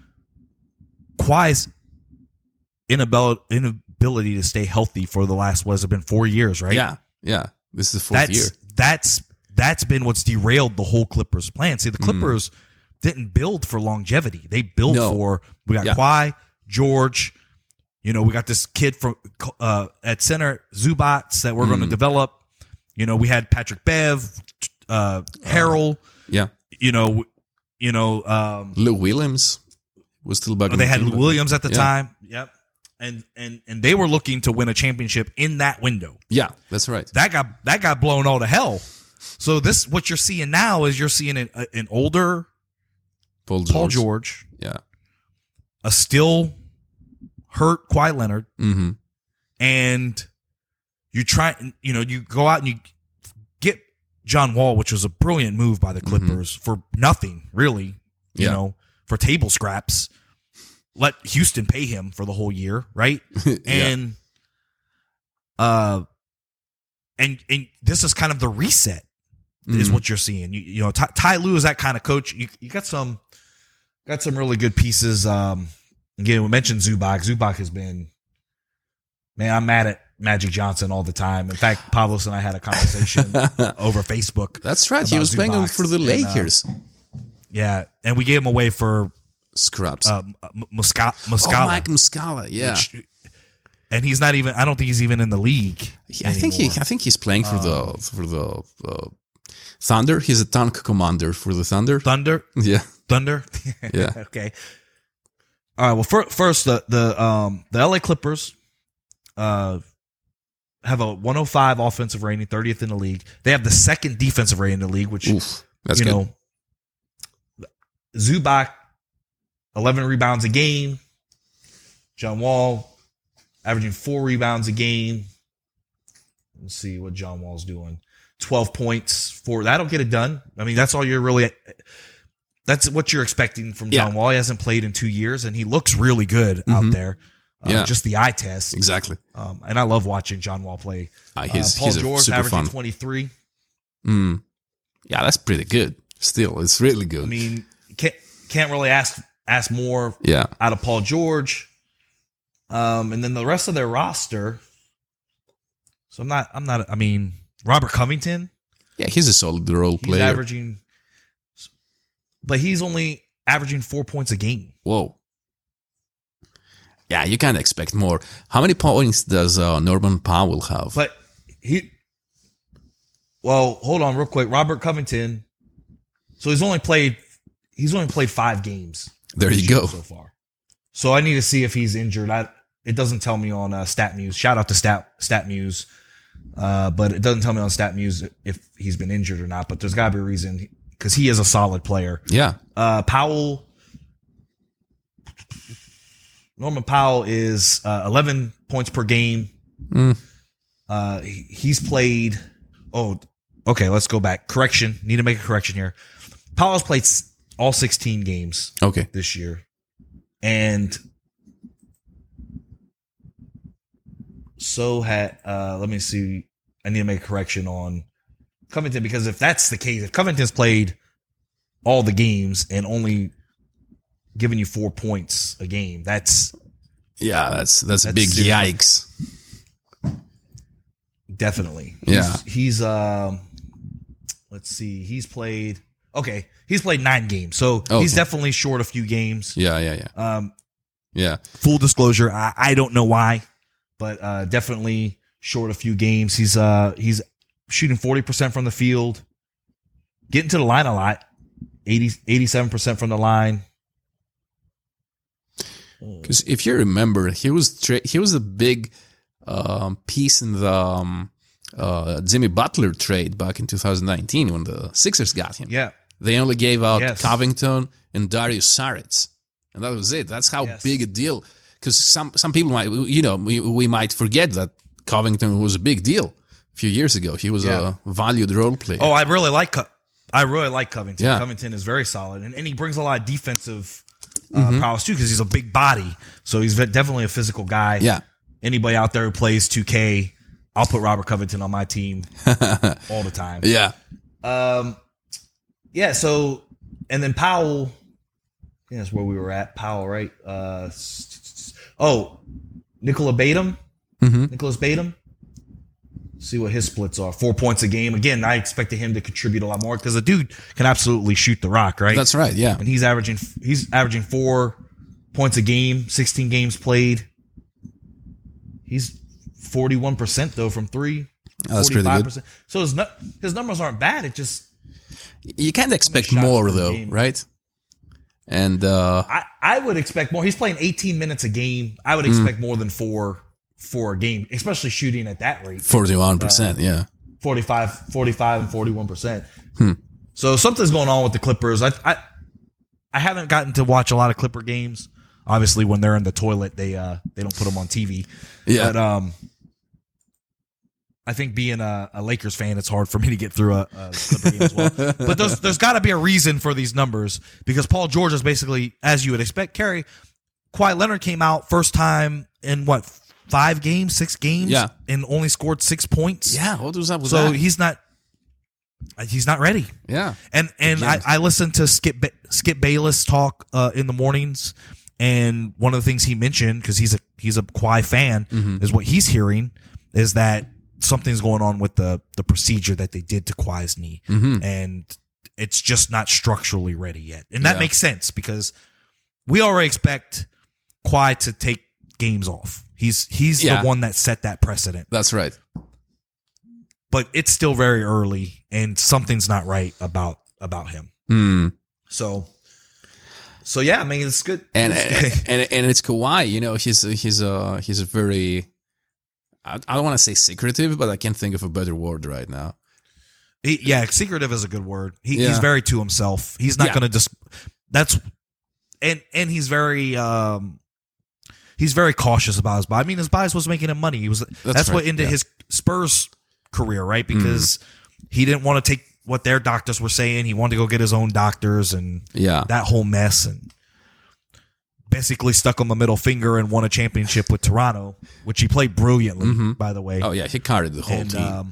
Kawhi's inability, inability to stay healthy for the last, what has it been, four years, right? Yeah, yeah. This is the fourth that's, year. That's that's been what's derailed the whole Clippers plan. See, the Clippers mm. didn't build for longevity. They built no. for, we got yeah. Kawhi, George, you know, we got this kid from uh, at center, Zubats, that we're mm. going to develop. You know, we had Patrick Bev, uh, Harrell. Uh, yeah. You know, you know, um, Lou Williams was still back. Oh, they had team, Lou Williams at the yeah. time. Yep. And and and they were looking to win a championship in that window. Yeah, that's right. That got that got blown all to hell. So this, what you're seeing now is you're seeing an, an older Paul George. Paul George, yeah, a still hurt Kawhi Leonard, mm-hmm. and you try, you know, you go out and you get John Wall, which was a brilliant move by the Clippers mm-hmm. for nothing, really. You yeah. know, for table scraps. Let Houston pay him for the whole year, right? yeah. And uh, and and this is kind of the reset, mm-hmm. is what you're seeing. You, you know, Ty, Ty Lue is that kind of coach. You you got some got some really good pieces. Um, again, we mentioned Zubac. Zubac has been, man, I'm mad at Magic Johnson all the time. In fact, Pavlos and I had a conversation over Facebook. That's right. He was playing him for the Lakers. And, uh, yeah, and we gave him away for scraps. Uh, Muscala. Muscala. Oh, Mike Muscala, yeah. Which, and he's not even. I don't think he's even in the league. I think he. I think he's playing for um, the for the uh, Thunder. He's a tank commander for the Thunder. Thunder. Yeah. Thunder. yeah. Okay. All right. Well, for, first the the um the L A Clippers, uh, have a one oh five offensive rating, thirtieth in the league. They have the second defensive rating in the league, which Oof, that's you good. know, Zubac, eleven rebounds a game. John Wall, averaging four rebounds a game. Let's see what John Wall's doing. twelve points. For that'll get it done. I mean, that's all you're really. That's what you're expecting from John yeah. Wall. He hasn't played in two years, and he looks really good mm-hmm. out there. Uh, yeah, just the eye test. Exactly. Um, and I love watching John Wall play. Uh, he's, uh, Paul he's George averaging fun. twenty-three. Mm. Yeah, that's pretty good. Still, it's really good. I mean, can't can't really ask ask more. Yeah. out of Paul George. Um, and then the rest of their roster. So I'm not. I'm not. I mean, Robert Covington. Yeah, he's a solid role He's player. averaging, but he's only averaging four points a game. Whoa. Yeah, you can't expect more. How many points does uh, Norman Powell have? But he, well, hold on real quick. Robert Covington. So he's only played. He's only played five games. There you go. So far. So I need to see if he's injured. I, it doesn't tell me on uh, StatMuse. Shout out to Stat StatMuse. Uh, but it doesn't tell me on StatMuse if he's been injured or not. But there's got to be a reason because he is a solid player. Yeah. Uh, Powell. Norman Powell is uh, eleven points per game. Mm. Uh, he, he's played. Oh, okay. Let's go back. Correction. Need to make a correction here. Powell's played all sixteen games. Okay. This year, and so had. Uh, let me see. I need to make a correction on Covington because if that's the case, if Covington's played all the games and only giving you four points a game, that's yeah, that's that's, that's a big serious. Yikes. Definitely. Yeah. He's, he's um let's see, he's played Okay, he's played nine games, so Okay. he's definitely short a few games. Yeah, yeah, yeah. Um, Yeah. full disclosure, I, I don't know why, but uh, definitely short a few games. He's uh he's shooting forty percent from the field, getting to the line a lot, eighty, eighty-seven percent from the line. Because if you remember, he was tra- he was a big um, piece in the um, uh, Jimmy Butler trade back in two thousand nineteen when the Sixers got him. Yeah, They only gave out Yes. Covington and Darius Saric, and that was it. That's how Yes. big a deal. Because some some people might, you know, we, we might forget that Covington was a big deal a few years ago. He was Yeah. a valued role player. Oh, I really like Co- I really like Covington. Yeah. Covington is very solid, and, and he brings a lot of defensive uh, prowess too because he's a big body. So he's ve- definitely a physical guy. Yeah. Anybody out there who plays two K, I'll put Robert Covington on my team all the time. Yeah. Um, yeah. So, and then Powell. Yeah, that's where we were at. Powell, right? Uh, s- s- oh, Nicola Batum. Mhm. Nicholas Batum. See what his splits are. Four points a game. Again, I expected him to contribute a lot more because the dude can absolutely shoot the rock, right? That's right. Yeah. And he's averaging he's averaging four points a game, sixteen games played. He's forty-one percent though from three. That's pretty good. forty-five percent. So his nu- his numbers aren't bad. It just You can't expect shots more per though, game? right? And uh, I, I would expect more. He's playing eighteen minutes a game. I would Mm. expect more than four for a game, especially shooting at that rate. forty-one percent. Yeah. forty-five, forty-five and forty-one percent. Hmm. So something's going on with the Clippers. I, I I haven't gotten to watch a lot of Clipper games. Obviously, when they're in the toilet, they uh they don't put them on T V. Yeah. But um, I think being a, a Lakers fan, it's hard for me to get through a, a Clipper game as well. But there's there's got to be a reason for these numbers because Paul George is basically, as you would expect, Kerry. Kawhi Leonard came out first time in what five games, six games, Yeah. and only scored six points. Yeah. What was up with So that? he's not he's not ready. Yeah. And and I, Again. I listened to Skip ba- Skip Bayless talk uh, in the mornings, and one of the things he mentioned because he's a he's a Kawhi fan Mm-hmm. is what he's hearing is that something's going on with the the procedure that they did to Kawhi's knee, Mhm. and it's just not structurally ready yet, and that Yeah. makes sense because we already expect Kawhi to take games off. He's he's Yeah. the one that set that precedent. That's right. But it's still very early and something's not right about about him. Hmm. So so yeah, I mean it's good. And It's- and and it's Kawhi. You know, he's he's a he's a very. I I don't want to say secretive, but I can't think of a better word right now. he, yeah, secretive is a good word. He, Yeah. He's very to himself. He's not Yeah. going to just. That's and and he's very um he's very cautious about his body. I mean, his body was making him money. He was that's, what right, ended yeah. his Spurs career, right? Because he didn't want to take what their doctors were saying. He wanted to go get his own doctors and Yeah. that whole mess and basically stuck him a middle finger and won a championship with Toronto, which he played brilliantly, by the way. Oh yeah, he carried the whole and, team. um,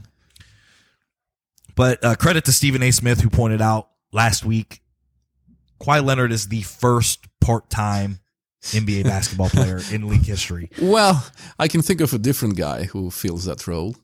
but uh, credit to Stephen A. Smith, who pointed out last week, Kawhi Leonard is the first part-time N B A basketball player in league history. Well, I can think of a different guy who fills that role.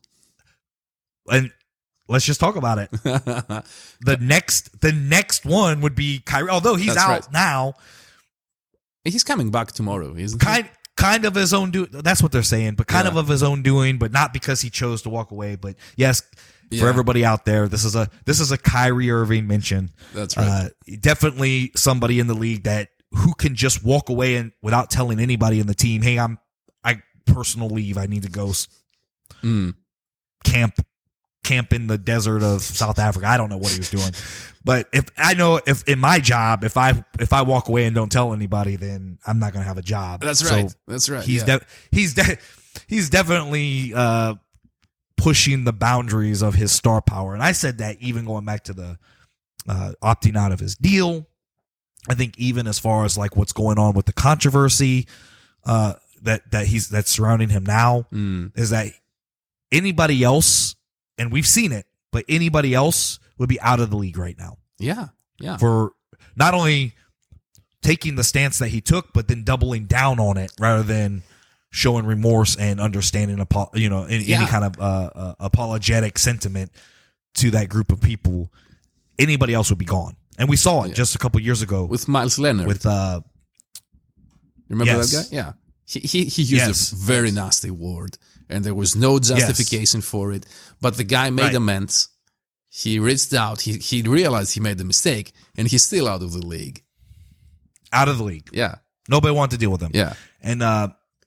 And let's just talk about it. The next the next one would be Kyrie, although he's That's out right. now. He's coming back tomorrow, isn't he? Kind kind of his own do that's what they're saying, but kind Yeah. of of his own doing, but not because he chose to walk away. But yes, for Yeah. everybody out there, this is a this is a Kyrie Irving mention. That's right. Uh, definitely somebody in the league that who can just walk away and without telling anybody in the team, hey, I'm I personal leave. I need to go s- Mm. camp camp in the desert of South Africa. I don't know what he was doing. But if I know if in my job, if I if I walk away and don't tell anybody, then I'm not gonna have a job. That's So right. That's right. He's yeah. de- he's de- he's definitely uh, pushing the boundaries of his star power, and I said that even going back to the uh, opting out of his deal. I think even as far as like what's going on with the controversy uh, that that he's that's surrounding him now Mm. is that anybody else, and we've seen it, but anybody else would be out of the league right now Yeah. Yeah. for not only taking the stance that he took, but then doubling down on it rather than showing remorse and understanding, apo- you know, any, Yeah. any kind of uh, uh, apologetic sentiment to that group of people. Anybody else would be gone. And we saw it yeah. just a couple years ago with Miles Leonard. With uh, remember yes. that guy? Yeah, he he, he used yes. a very yes. nasty word, and there was no justification yes. for it. But the guy made right. amends. He reached out. He he realized he made the mistake, and he's still out of the league. Out of the league. Yeah. Nobody wanted to deal with him. Yeah. And uh,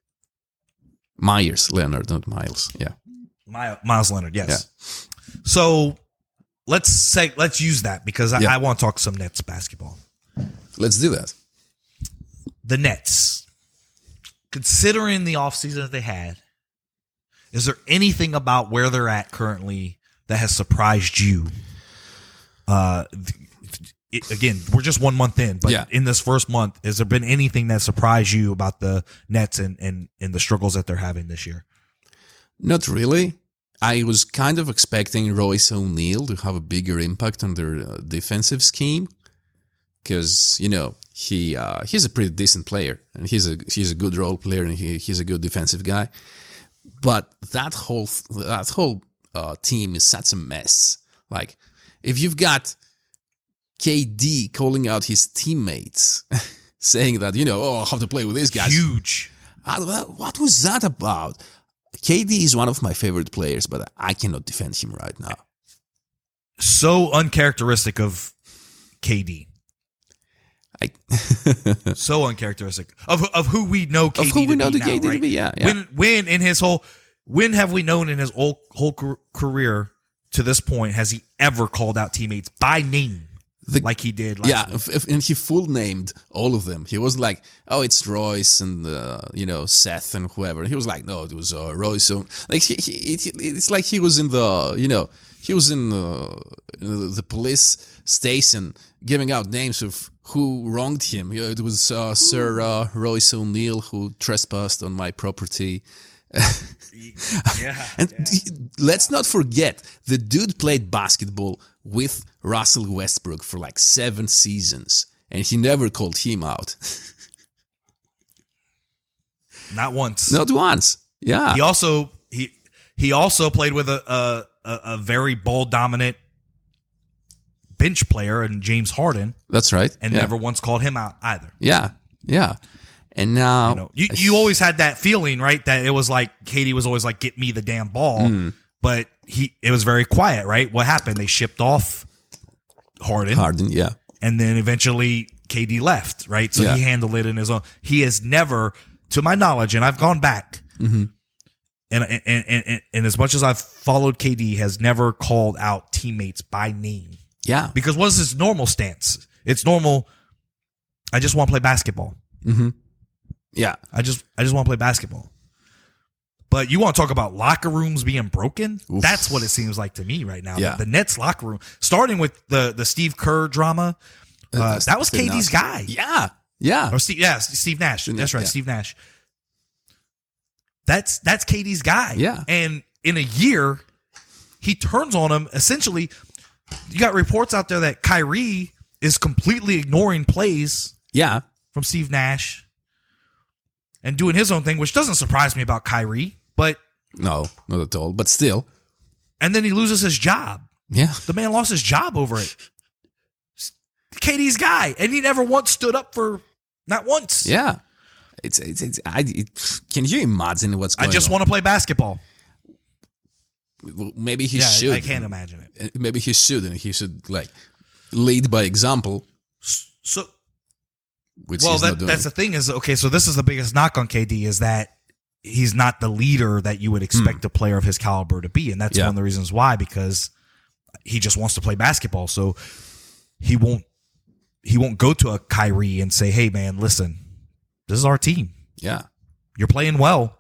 Myers Leonard, not Miles. Yeah. My, Miles Leonard. Yes. Yeah. So let's say let's use that because I, yeah. I want to talk some Nets basketball. Let's do that. The Nets, considering the offseason that they had, is there anything about where they're at currently that has surprised you? Uh, it, again, we're just one month in, but yeah. in this first month, has there been anything that surprised you about the Nets and, and, and the struggles that they're having this year? Not really. I was kind of expecting Royce O'Neal to have a bigger impact on their uh, defensive scheme because, you know, he uh, he's a pretty decent player and he's a he's a good role player and he, he's a good defensive guy. But that whole that whole uh, team is such a mess. Like, if you've got K D calling out his teammates, saying that, you know, oh, I have to play with these guys. Huge. What was that about? K D is one of my favorite players, but I cannot defend him right now. So uncharacteristic of K D. I so uncharacteristic of of who we know K D of who to we know be the now, K D right? to be. Yeah, yeah. When when in his whole when have we known in his whole whole career to this point has he ever called out teammates by name? The, like he did last yeah, week. If, and he full named all of them. He wasn't like, oh, it's Royce and uh, you know Seth and whoever. He was like, no, it was uh, Royce. So, like he, he, it, it's like he was in the you know he was in the, the police station giving out names of who wronged him. You know, it was uh, Sir uh, Royce O'Neal who trespassed on my property. yeah, and yeah. He, let's not forget the dude played basketball with Russell Westbrook for like seven seasons, and he never called him out. Not once. Not once. Yeah. He also he he also played with a a, a very ball dominant bench player in James Harden. That's right. And yeah. never once called him out either. Yeah. Yeah. And now you know, you, you always had that feeling, right? That it was like K D was always like, "Get me the damn ball," mm. but he it was very quiet, right? What happened? They shipped off Harden, Harden, yeah, and then eventually K D left, right? So yeah. he handled it in his own. He has never, to my knowledge, and I've gone back, mm-hmm. and, and and and and as much as I've followed K D, has never called out teammates by name. Yeah, because what is his normal stance? It's normal. I just want to play basketball. Mm-hmm. Yeah, I just I just want to play basketball. But you want to talk about locker rooms being broken? Oof. That's what it seems like to me right now. Yeah. The, the Nets locker room, starting with the the Steve Kerr drama, uh, that was K D's guy. Yeah, yeah, or Steve, yeah, Steve Nash. Steve that's Nash, right, yeah. Steve Nash. That's that's K D's guy. Yeah, and in a year, he turns on him. Essentially, you got reports out there that Kyrie is completely ignoring plays. Yeah, from Steve Nash. And doing his own thing, which doesn't surprise me about Kyrie, but... No, not at all, but still. And then he loses his job. Yeah. The man lost his job over it. K D's guy, and he never once stood up for... Not once. Yeah. It's, it's, it's I, it, can you imagine what's going on? I just on? want to play basketball. Well, maybe he yeah, should. I can't imagine it. Maybe he should, and he should, like, lead by example. So... Which well, that, that's the thing is, okay, so this is the biggest knock on K D is that he's not the leader that you would expect mm. a player of his caliber to be. And that's yeah. one of the reasons why, because he just wants to play basketball. So he won't he won't go to a Kyrie and say, hey, man, listen, this is our team. Yeah. You're playing well.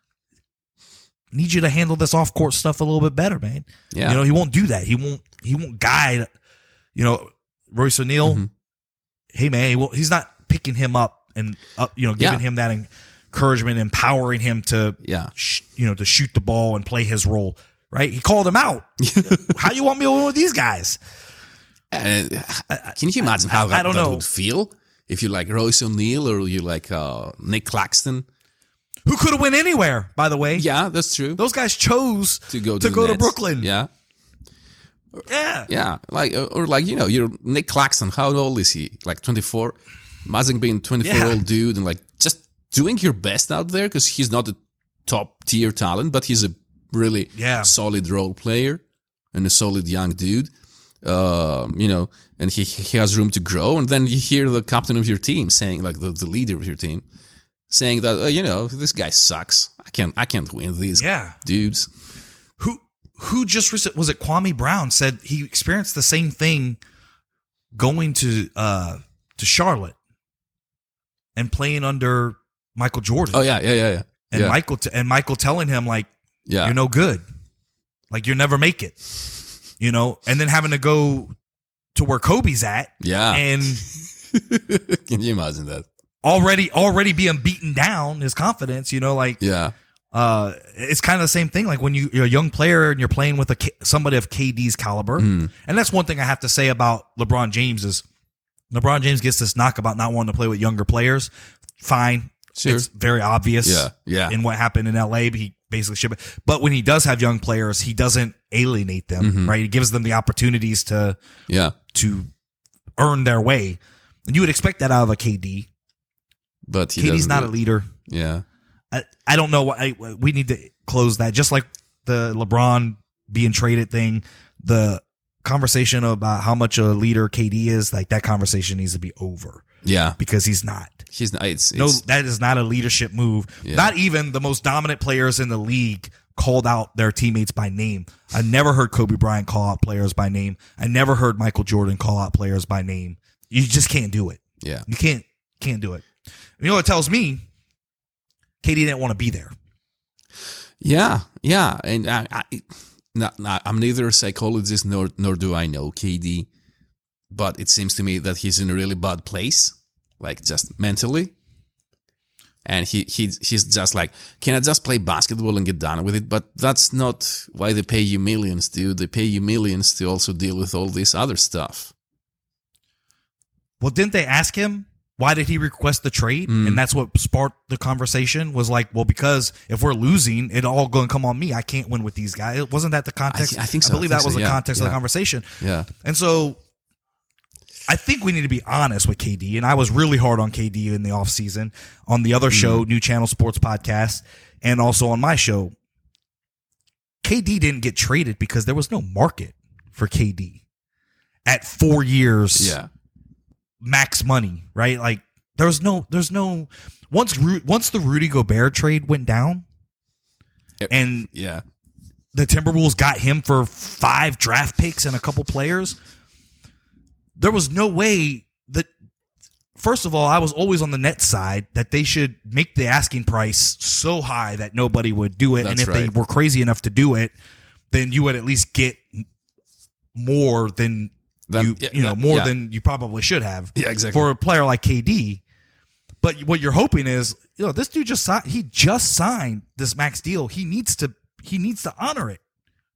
Need you to handle this off-court stuff a little bit better, man. Yeah. You know, he won't do that. He won't he won't guide, you know, Royce O'Neal. Mm-hmm. Hey, man, he won't, he's not picking him up and up, you know, giving yeah. him that encouragement, empowering him to, yeah, sh- you know, to shoot the ball and play his role. Right? He called him out. How you want me to win with these guys? Uh, can you imagine how I, that, I don't that know. would feel if you like Royce O'Neal or you like uh, Nick Claxton, who could have went anywhere? By the way, yeah, that's true. Those guys chose to go to, to, the go Nets. to Brooklyn. Yeah. Yeah. Yeah, like or like you know, you're Nick Claxton. How old is he? Like twenty-four. Imagine being twenty-four year old dude and like just doing your best out there because he's not a top tier talent, but he's a really Yeah. solid role player and a solid young dude. Uh, you know, and he he has room to grow. And then you hear the captain of your team saying, like the, the leader of your team, saying that uh, you know, this guy sucks. I can't I can't win these Yeah. dudes. Who who just rec- was it? Kwame Brown said he experienced the same thing going to uh to Charlotte and playing under Michael Jordan. Oh yeah, yeah, yeah, yeah. and yeah. Michael t- and Michael telling him like, yeah. you're no good, like you'll never make it, you know, and then having to go to where Kobe's at, Yeah. and Can you imagine that? already already being beaten down, his confidence, you know, like Yeah. uh, it's kind of the same thing. Like when you, you're a young player and you're playing with a K- somebody of K D's caliber, Mm. and that's one thing I have to say about LeBron James is LeBron James gets this knock about not wanting to play with younger players. Fine, Sure. it's very obvious. Yeah, yeah. In what happened in L A, but he basically should. But when he does have young players, he doesn't alienate them. Mm-hmm. Right, he gives them the opportunities to Yeah. to earn their way, and you would expect that out of a K D. But he K D's doesn't not do a it. leader. Yeah. I, I don't know what I, we need to close that. Just like the LeBron being traded thing, the conversation about how much a leader K D is, like that conversation needs to be over Yeah. because he's not. He's not. It's, No, it's that is not a leadership move. Yeah. Not even the most dominant players in the league called out their teammates by name. I never heard Kobe Bryant call out players by name. I never heard Michael Jordan call out players by name. You just can't do it. yeah. You can't can't do it. You know what it tells me? K D didn't want to be there. Yeah. Yeah. And I, I not, not, I'm neither a psychologist nor nor do I know K D, but it seems to me that he's in a really bad place, like just mentally. And he, he he's just like, can I just play basketball and get done with it? But that's not why they pay you millions, dude. They pay you millions to also deal with all this other stuff. Well, didn't they ask him why did he request the trade? Mm. And that's what sparked the conversation. Was like, well, because if we're losing, it all going to come on me. I can't win with these guys. Wasn't that the context? I, I think so. I believe think that was so. the Yeah, context yeah, of the conversation. Yeah. And so I think we need to be honest with K D. And I was really hard on K D in the offseason on the other show, New Channel Sports Podcast, and also on my show. K D didn't get traded because there was no market for K D at four years. Yeah. Max money, right? Like there was no, there's no, once, Ru- once the Rudy Gobert trade went down and Yeah. the Timberwolves got him for five draft picks and a couple players, there was no way that, first of all, I was always on the Nets side that they should make the asking price so high that nobody would do it. That's and if right. they were crazy enough to do it, then you would at least get more than Then- you, yeah, you know, that- more yeah. than you probably should have. Yeah, exactly. For a player like K D. But what you're hoping is, you know, this dude just signed, he just signed this max deal. He needs to he needs to honor it.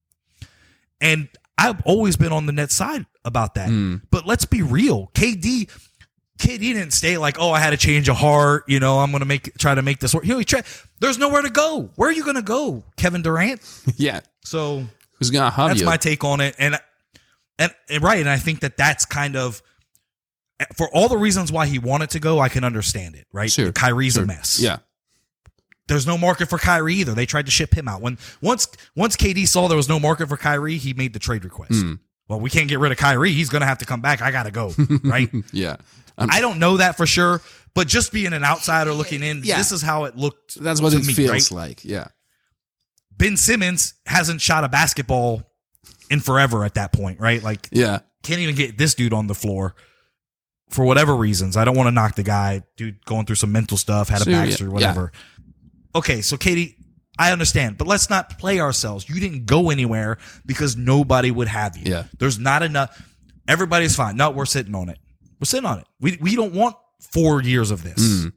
And I've always been on the net side about that. Mm. But let's be real. K D K D didn't stay like, oh, I had a change of heart. You know, I'm going to make try to make this work. You know, he tried, there's nowhere to go. Where are you going to go, Kevin Durant? Yeah. So Who's gonna have that's you? my take on it. And, and and right, and I think that that's kind of, for all the reasons why he wanted to go, I can understand it. Right, Sure, Kyrie's sure. a mess. Yeah. There's no market for Kyrie either. They tried to ship him out. When once once K D saw there was no market for Kyrie, he made the trade request. Mm. Well, we can't get rid of Kyrie. He's going to have to come back. I got to go. Right. Yeah. I'm- I don't know that for sure, but just being an outsider looking in, Yeah. this is how it looked. That's what to it me, feels right? like. Yeah. Ben Simmons hasn't shot a basketball in forever at that point, right? Like, Yeah. can't even get this dude on the floor for whatever reasons. I don't want to knock the guy, dude, going through some mental stuff, had a Sure, back yeah, surgery, whatever. Okay, so Katie, I understand, but let's not play ourselves. You didn't go anywhere because nobody would have you. Yeah. There's not enough. Everybody's fine. No, we're sitting on it. We're sitting on it. We we don't want four years of this. Mm.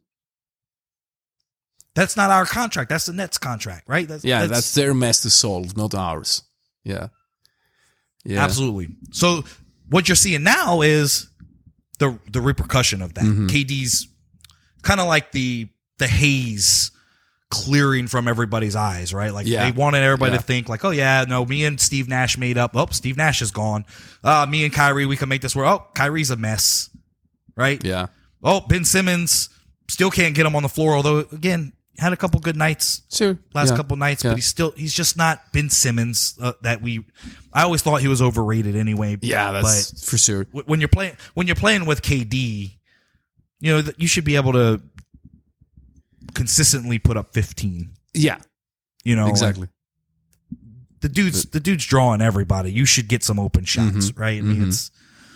That's not our contract. That's the Nets contract, right? That's, Yeah. That's, their mess to solve, not ours. Yeah. Yeah. absolutely. So what you're seeing now is the the repercussion of that. Mm-hmm. K D's kind of like the the Hayes clearing from everybody's eyes, right? Like Yeah. they wanted everybody Yeah. to think like, oh yeah, no, me and Steve Nash made up. Oh, Steve Nash is gone. Uh, me and Kyrie, we can make this work. Oh, Kyrie's a mess, right? Yeah. Oh, Ben Simmons still can't get him on the floor. Although again, had a couple good nights Sure. last Yeah. couple nights, Yeah. but he's still he's just not Ben Simmons uh, that we. I always thought he was overrated anyway. Yeah, that's but for sure. w- when you're playing when you're playing with K D, you know that you should be able to consistently put up fifteen. Yeah, You know, exactly. the dude's the dude's drawing everybody. You should get some open shots, Mhm. right? I mean, Mhm. it's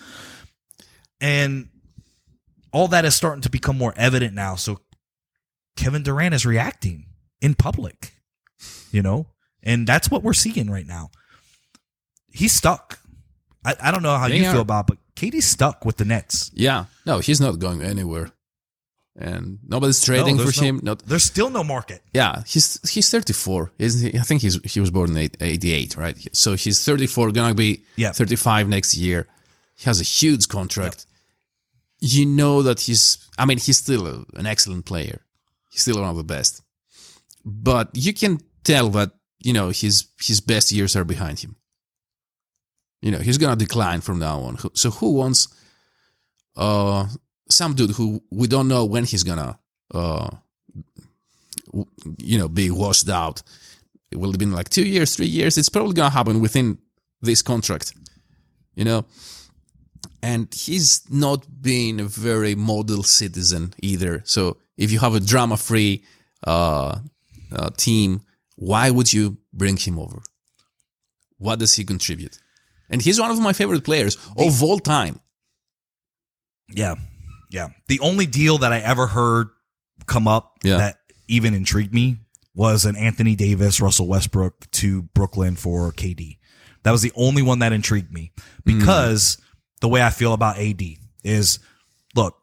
and all that is starting to become more evident now. So Kevin Durant is reacting in public, you know, and that's what we're seeing right now. He's stuck. I, I don't know how They you are. feel about, it, but K D's stuck with the Nets. Yeah. No, he's not going anywhere, and nobody's trading No, for there's no- him. Not. There's still no market. Yeah, he's he's thirty-four, isn't he? I think he's he was born in eighty-eight, right? So he's thirty-four, gonna be Yeah. thirty-five next year. He has a huge contract. You know that he's. I mean, he's still a, an excellent player. He's still one of the best, but you can tell that you know his his best years are behind him. You know he's gonna decline from now on. So who wants uh some dude who we don't know when he's gonna uh you know be washed out? It will have been like two years, three years. It's probably gonna happen within this contract. You know. And he's not being a very model citizen either. So if you have a drama-free uh, uh, team, why would you bring him over? What does he contribute? And he's one of my favorite players of all time. Yeah. Yeah. The only deal that I ever heard come up Yeah. that even intrigued me was an Anthony Davis, Russell Westbrook to Brooklyn for K D. That was the only one that intrigued me because the way I feel about A D is, look,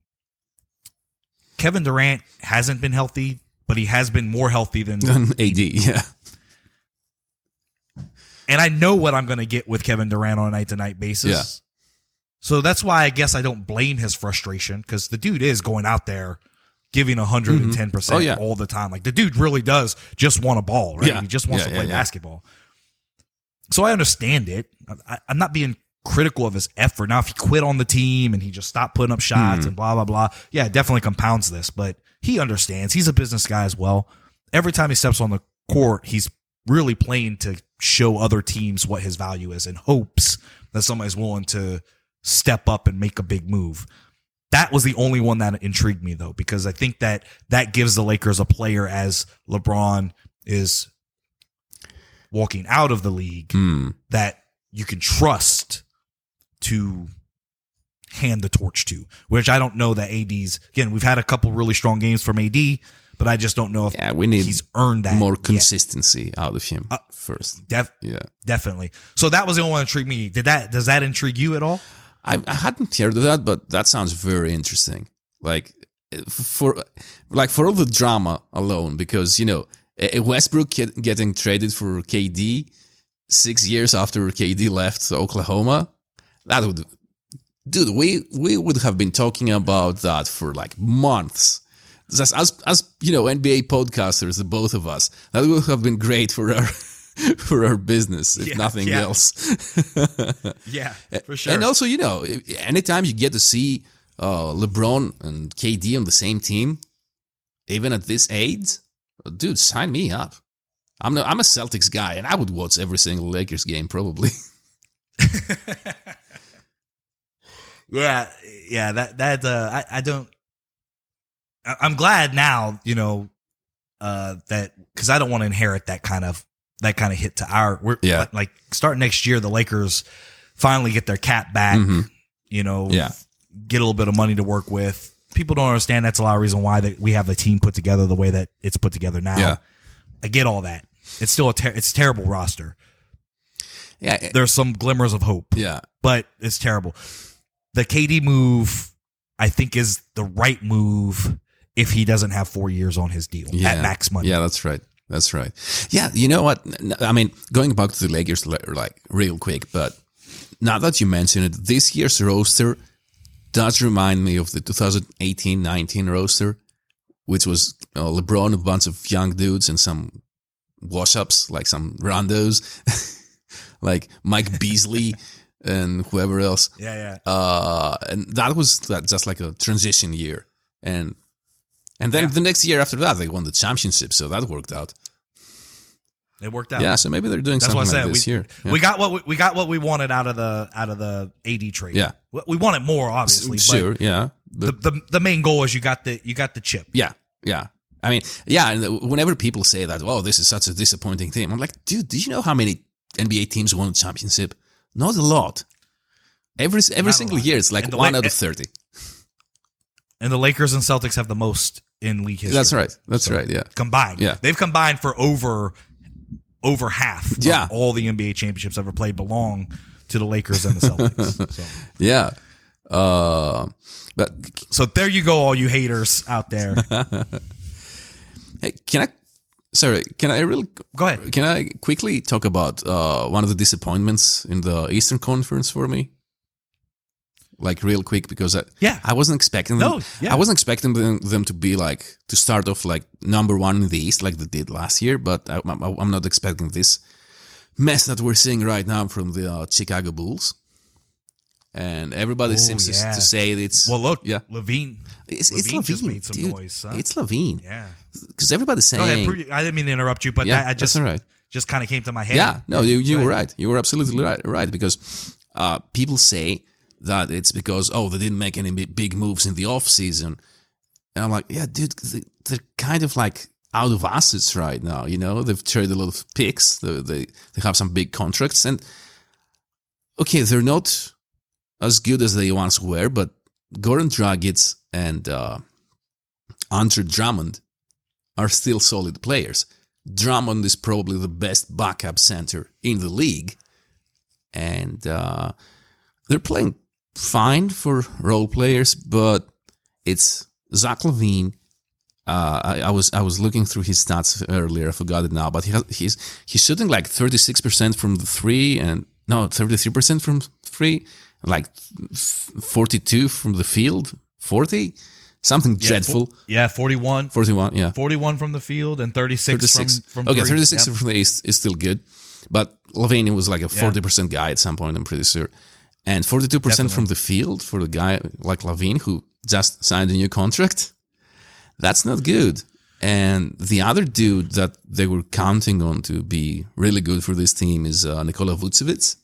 Kevin Durant hasn't been healthy, but he has been more healthy than A D, yeah. and I know what I'm going to get with Kevin Durant on a night-to-night basis. Yeah. So that's why I guess I don't blame his frustration because the dude is going out there giving one hundred ten percent Oh, yeah. all the time. Like the dude really does just want a ball, right? Yeah. He just wants Yeah, to yeah, play yeah. basketball. So I understand it. I, I'm not being critical of his effort. Now, if he quit on the team and he just stopped putting up shots Hmm. and blah, blah, blah, yeah, it definitely compounds this, but he understands. He's a business guy as well. Every time he steps on the court, he's really playing to show other teams what his value is in hopes that somebody's willing to step up and make a big move. That was the only one that intrigued me, though, because I think that that gives the Lakers a player as LeBron is walking out of the league Hmm. that you can trust to hand the torch to, which I don't know that A D's, again, we've had a couple really strong games from A D, but I just don't know if Yeah, we need he's earned that more yet. consistency out of him Uh, first. Def- Yeah. Definitely. So that was the only one that intrigued me. Did that, does that intrigue you at all? I, I hadn't heard of that, but that sounds very interesting. Like for like for all the drama alone, because you know a- a Westbrook get, getting traded for K D six years after K D left Oklahoma, that would, dude, we we would have been talking about that for like months. As as, as you know, N B A podcasters, the both of us, that would have been great for our for our business, if Yeah, nothing yeah. else. Yeah, for sure. And also, you know, anytime you get to see uh, LeBron and K D on the same team, even at this age, dude, sign me up. I'm no, I'm a Celtics guy, and I would watch every single Lakers game probably. yeah, yeah, that, that, uh, I, I don't, I- I'm glad now, you know, uh, that, cause I don't want to inherit that kind of, that kind of hit to our, we're Yeah. like, like starting next year, the Lakers finally get their cap back, Mhm. you know, Yeah. get a little bit of money to work with. People don't understand that's a lot of reason why that we have the team put together the way that it's put together now. Yeah. I get all that. It's still a ter- it's a terrible roster. Yeah, There's some glimmers of hope, yeah, but it's terrible. The K D move, I think, is the right move if he doesn't have four years on his deal yeah. at max money. Yeah, that's right. That's right. Yeah, you know what? N- I mean, going back to the Lakers, li- like real quick, but now that you mention it, this year's roster does remind me of the two thousand eighteen nineteen roster, which was uh, LeBron, a bunch of young dudes, and some wash-ups, like some randos, like Mike Beasley and whoever else. Yeah, yeah. Uh, and that was that just like a transition year. And and then Yeah. the next year after that, they won the championship, so that worked out. It worked out. Yeah, so maybe they're doing That's something what I like said. this we, here. Yeah. we got what we, we got what we wanted out of the out of the A D trade. Yeah. we, we wanted more, obviously. Sure, But yeah. the, But the the main goal is you got the you got the chip. yeah, yeah. I mean, yeah, and whenever people say that, oh, this is such a disappointing team, I'm like, dude, do you know how many N B A teams won a championship? Not a lot. Every every Not a single lot. year, it's like And the one La- out of thirty. And the Lakers and Celtics have the most in league history. That's right. That's So, right. Yeah. Combined. Yeah. They've combined for over over half of Yeah. all the N B A championships ever played belong to the Lakers and the Celtics. so. Yeah. Uh, but so there you go, all you haters out there. hey, can I? Sorry, can I really? Go ahead. Can I quickly talk about uh, one of the disappointments in the Eastern Conference for me? Like real quick, because I, Yeah. I wasn't expecting them. No, yeah. I wasn't expecting them, them to be like to start off like number one in the East like they did last year. But I, I, I'm not expecting this mess that we're seeing right now from the uh, Chicago Bulls. And everybody Oh, seems to, yeah. to say it's Well, look, yeah, Levine. it's, it's Levine Levine, just made some dude. noise, son. It's Levine. Yeah. Because everybody's saying, Go ahead. Pre- I didn't mean to interrupt you, but yeah, that, I just that's all right. just kind of came to my head. Yeah, no, you, you Go were ahead. right. You were absolutely right, right because uh, people say that it's because, oh, they didn't make any bi- big moves in the off season. And I'm like, yeah, dude, they- they're kind of like out of assets right now. You know, they've traded a lot of picks. They, they, they have some big contracts. And okay, they're not as good as they once were, but Goran Dragic and uh, Andre Drummond are still solid players. Drummond is probably the best backup center in the league. And uh, they're playing fine for role players, but it's Zach LaVine. Uh, I, I was I was looking through his stats earlier. I forgot it now, but he has, he's he's shooting like thirty-six percent from the three, and no, thirty-three percent from three, like forty-two from the field, forty, something Yeah, dreadful. fo- yeah, forty-one. forty-one, yeah. forty-one from the field and thirty-six, thirty-six. from, from okay, three. thirty-six Yep. from the East is still good, but LaVine was like a forty percent guy at some point, I'm pretty sure. And forty-two percent Definitely. from the field for the guy like LaVine who just signed a new contract. That's not good. And the other dude that they were counting on to be really good for this team is uh, Nikola Vucevic,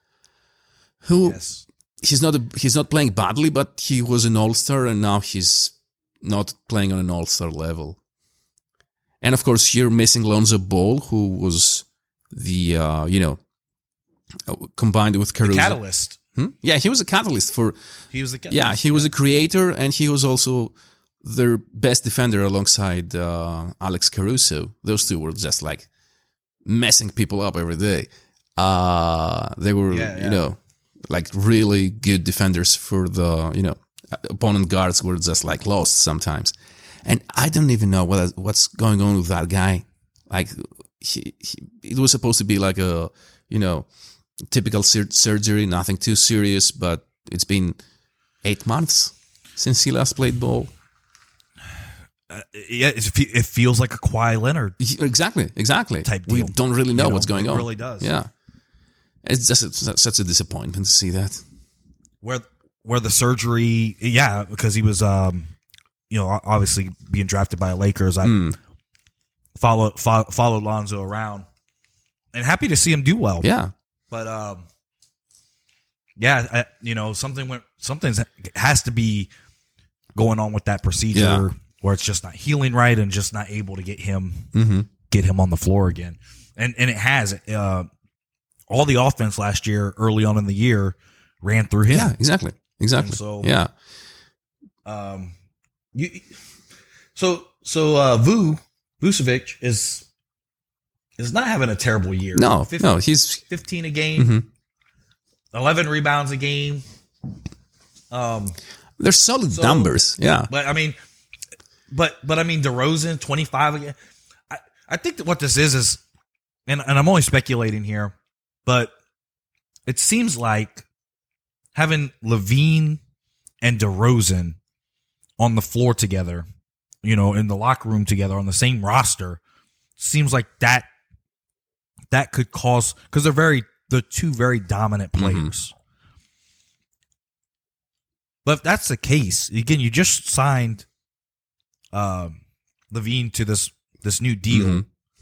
who Yes. he's not a, he's not playing badly, but he was an all-star and now he's not playing on an all-star level. And of course, you're missing Lonzo Ball, who was the uh, you know combined with The Caruso. catalyst. Hmm? Yeah, he was a catalyst for. He was the catalyst. Yeah, he was a creator, and he was also their best defender alongside uh, Alex Caruso. Those two were just like messing people up every day. Uh, they were, Yeah, yeah. you know, like really good defenders for the, you know, opponent guards were just like lost sometimes. And I don't even know what what's going on with that guy. Like, he, he, it was supposed to be like a, you know, typical sur- surgery, nothing too serious, but it's been eight months since he last played ball. Uh, yeah, it's, it feels like a Kawhi Leonard. Exactly, exactly. Type We deal. don't really know, You know, what's going it on. really does. Yeah, it's just it's such a disappointment to see that. Where where the surgery, yeah, because he was, um, you know, obviously being drafted by the Lakers. I Hmm. follow, follow followed Lonzo around, and happy to see him do well. Yeah, But um, yeah, I, you know, something went, something has to be going on with that procedure Yeah. where it's just not healing right and just not able to get him mm-hmm. get him on the floor again. And and it has. Uh, all the offense last year, early on in the year, ran through him. yeah, exactly, exactly. And so- yeah, Um, you, so so uh, Vu Vucevic is is not having a terrible year. no, Fif- no, he's fifteen a game, Mhm. eleven rebounds a game. Um, they're solid So- numbers. Yeah, but I mean, but but I mean, DeRozan twenty five again. I I think that what this is is, and and I'm only speculating here, but it seems like having Levine and DeRozan on the floor together you know, in the locker room together on the same roster, seems like that that could cause, because they're very they're two very dominant players. Mm-hmm. But if that's the case, again, you just signed um, LaVine to this this new deal. Mm-hmm.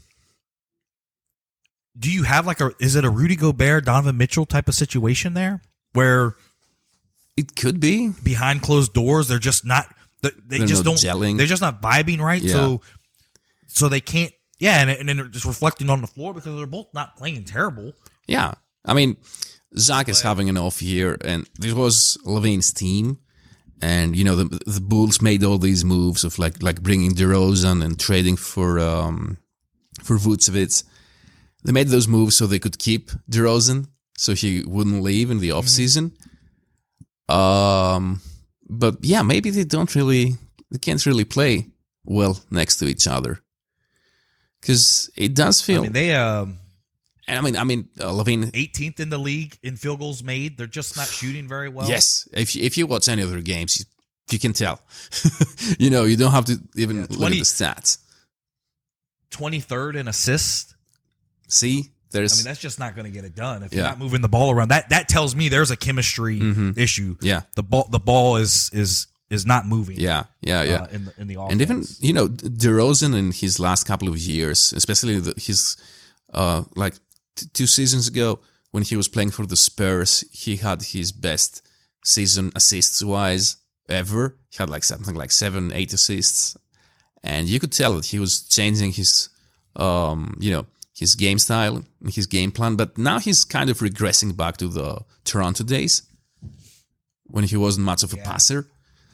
Do you have like a is it a Rudy Gobert, Donovan Mitchell type of situation there, where it could be behind closed doors they're just not they, they just no don't gelling. They're just not vibing right, yeah. so so they can't yeah, and and then they're just reflecting on the floor because they're both not playing terrible. Yeah, I mean, Zach is having an off year, and this was LaVine's team. And you know the the Bulls made all these moves of like like bringing DeRozan and trading for um for Vucevic. They made those moves so they could keep DeRozan, so he wouldn't leave in the offseason. Mm-hmm. Um, but yeah, maybe they don't really, they can't really play well next to each other, because it does feel. I mean, they um. And I mean, I mean, uh, LaVine eighteenth in the league in field goals made. They're just not shooting very well. Yes, if you, if you watch any of their games, you, you can tell. You know, you don't have to even yeah, twenty, look at the stats. twenty-third in assists. See, there's. I mean, that's just not going to get it done if yeah. you're not moving the ball around. That that tells me there's a chemistry mm-hmm. issue. Yeah, the ball the ball is is is not moving. Yeah, yeah, yeah. Uh, in the in the offense. And even you know DeRozan in his last couple of years, especially the, his uh like t- two seasons ago when he was playing for the Spurs, he had his best season assists wise ever. He had like something like seven, eight assists, and you could tell that he was changing his um you know. his game style, his game plan, but now he's kind of regressing back to the Toronto days when he wasn't much of a yeah. passer.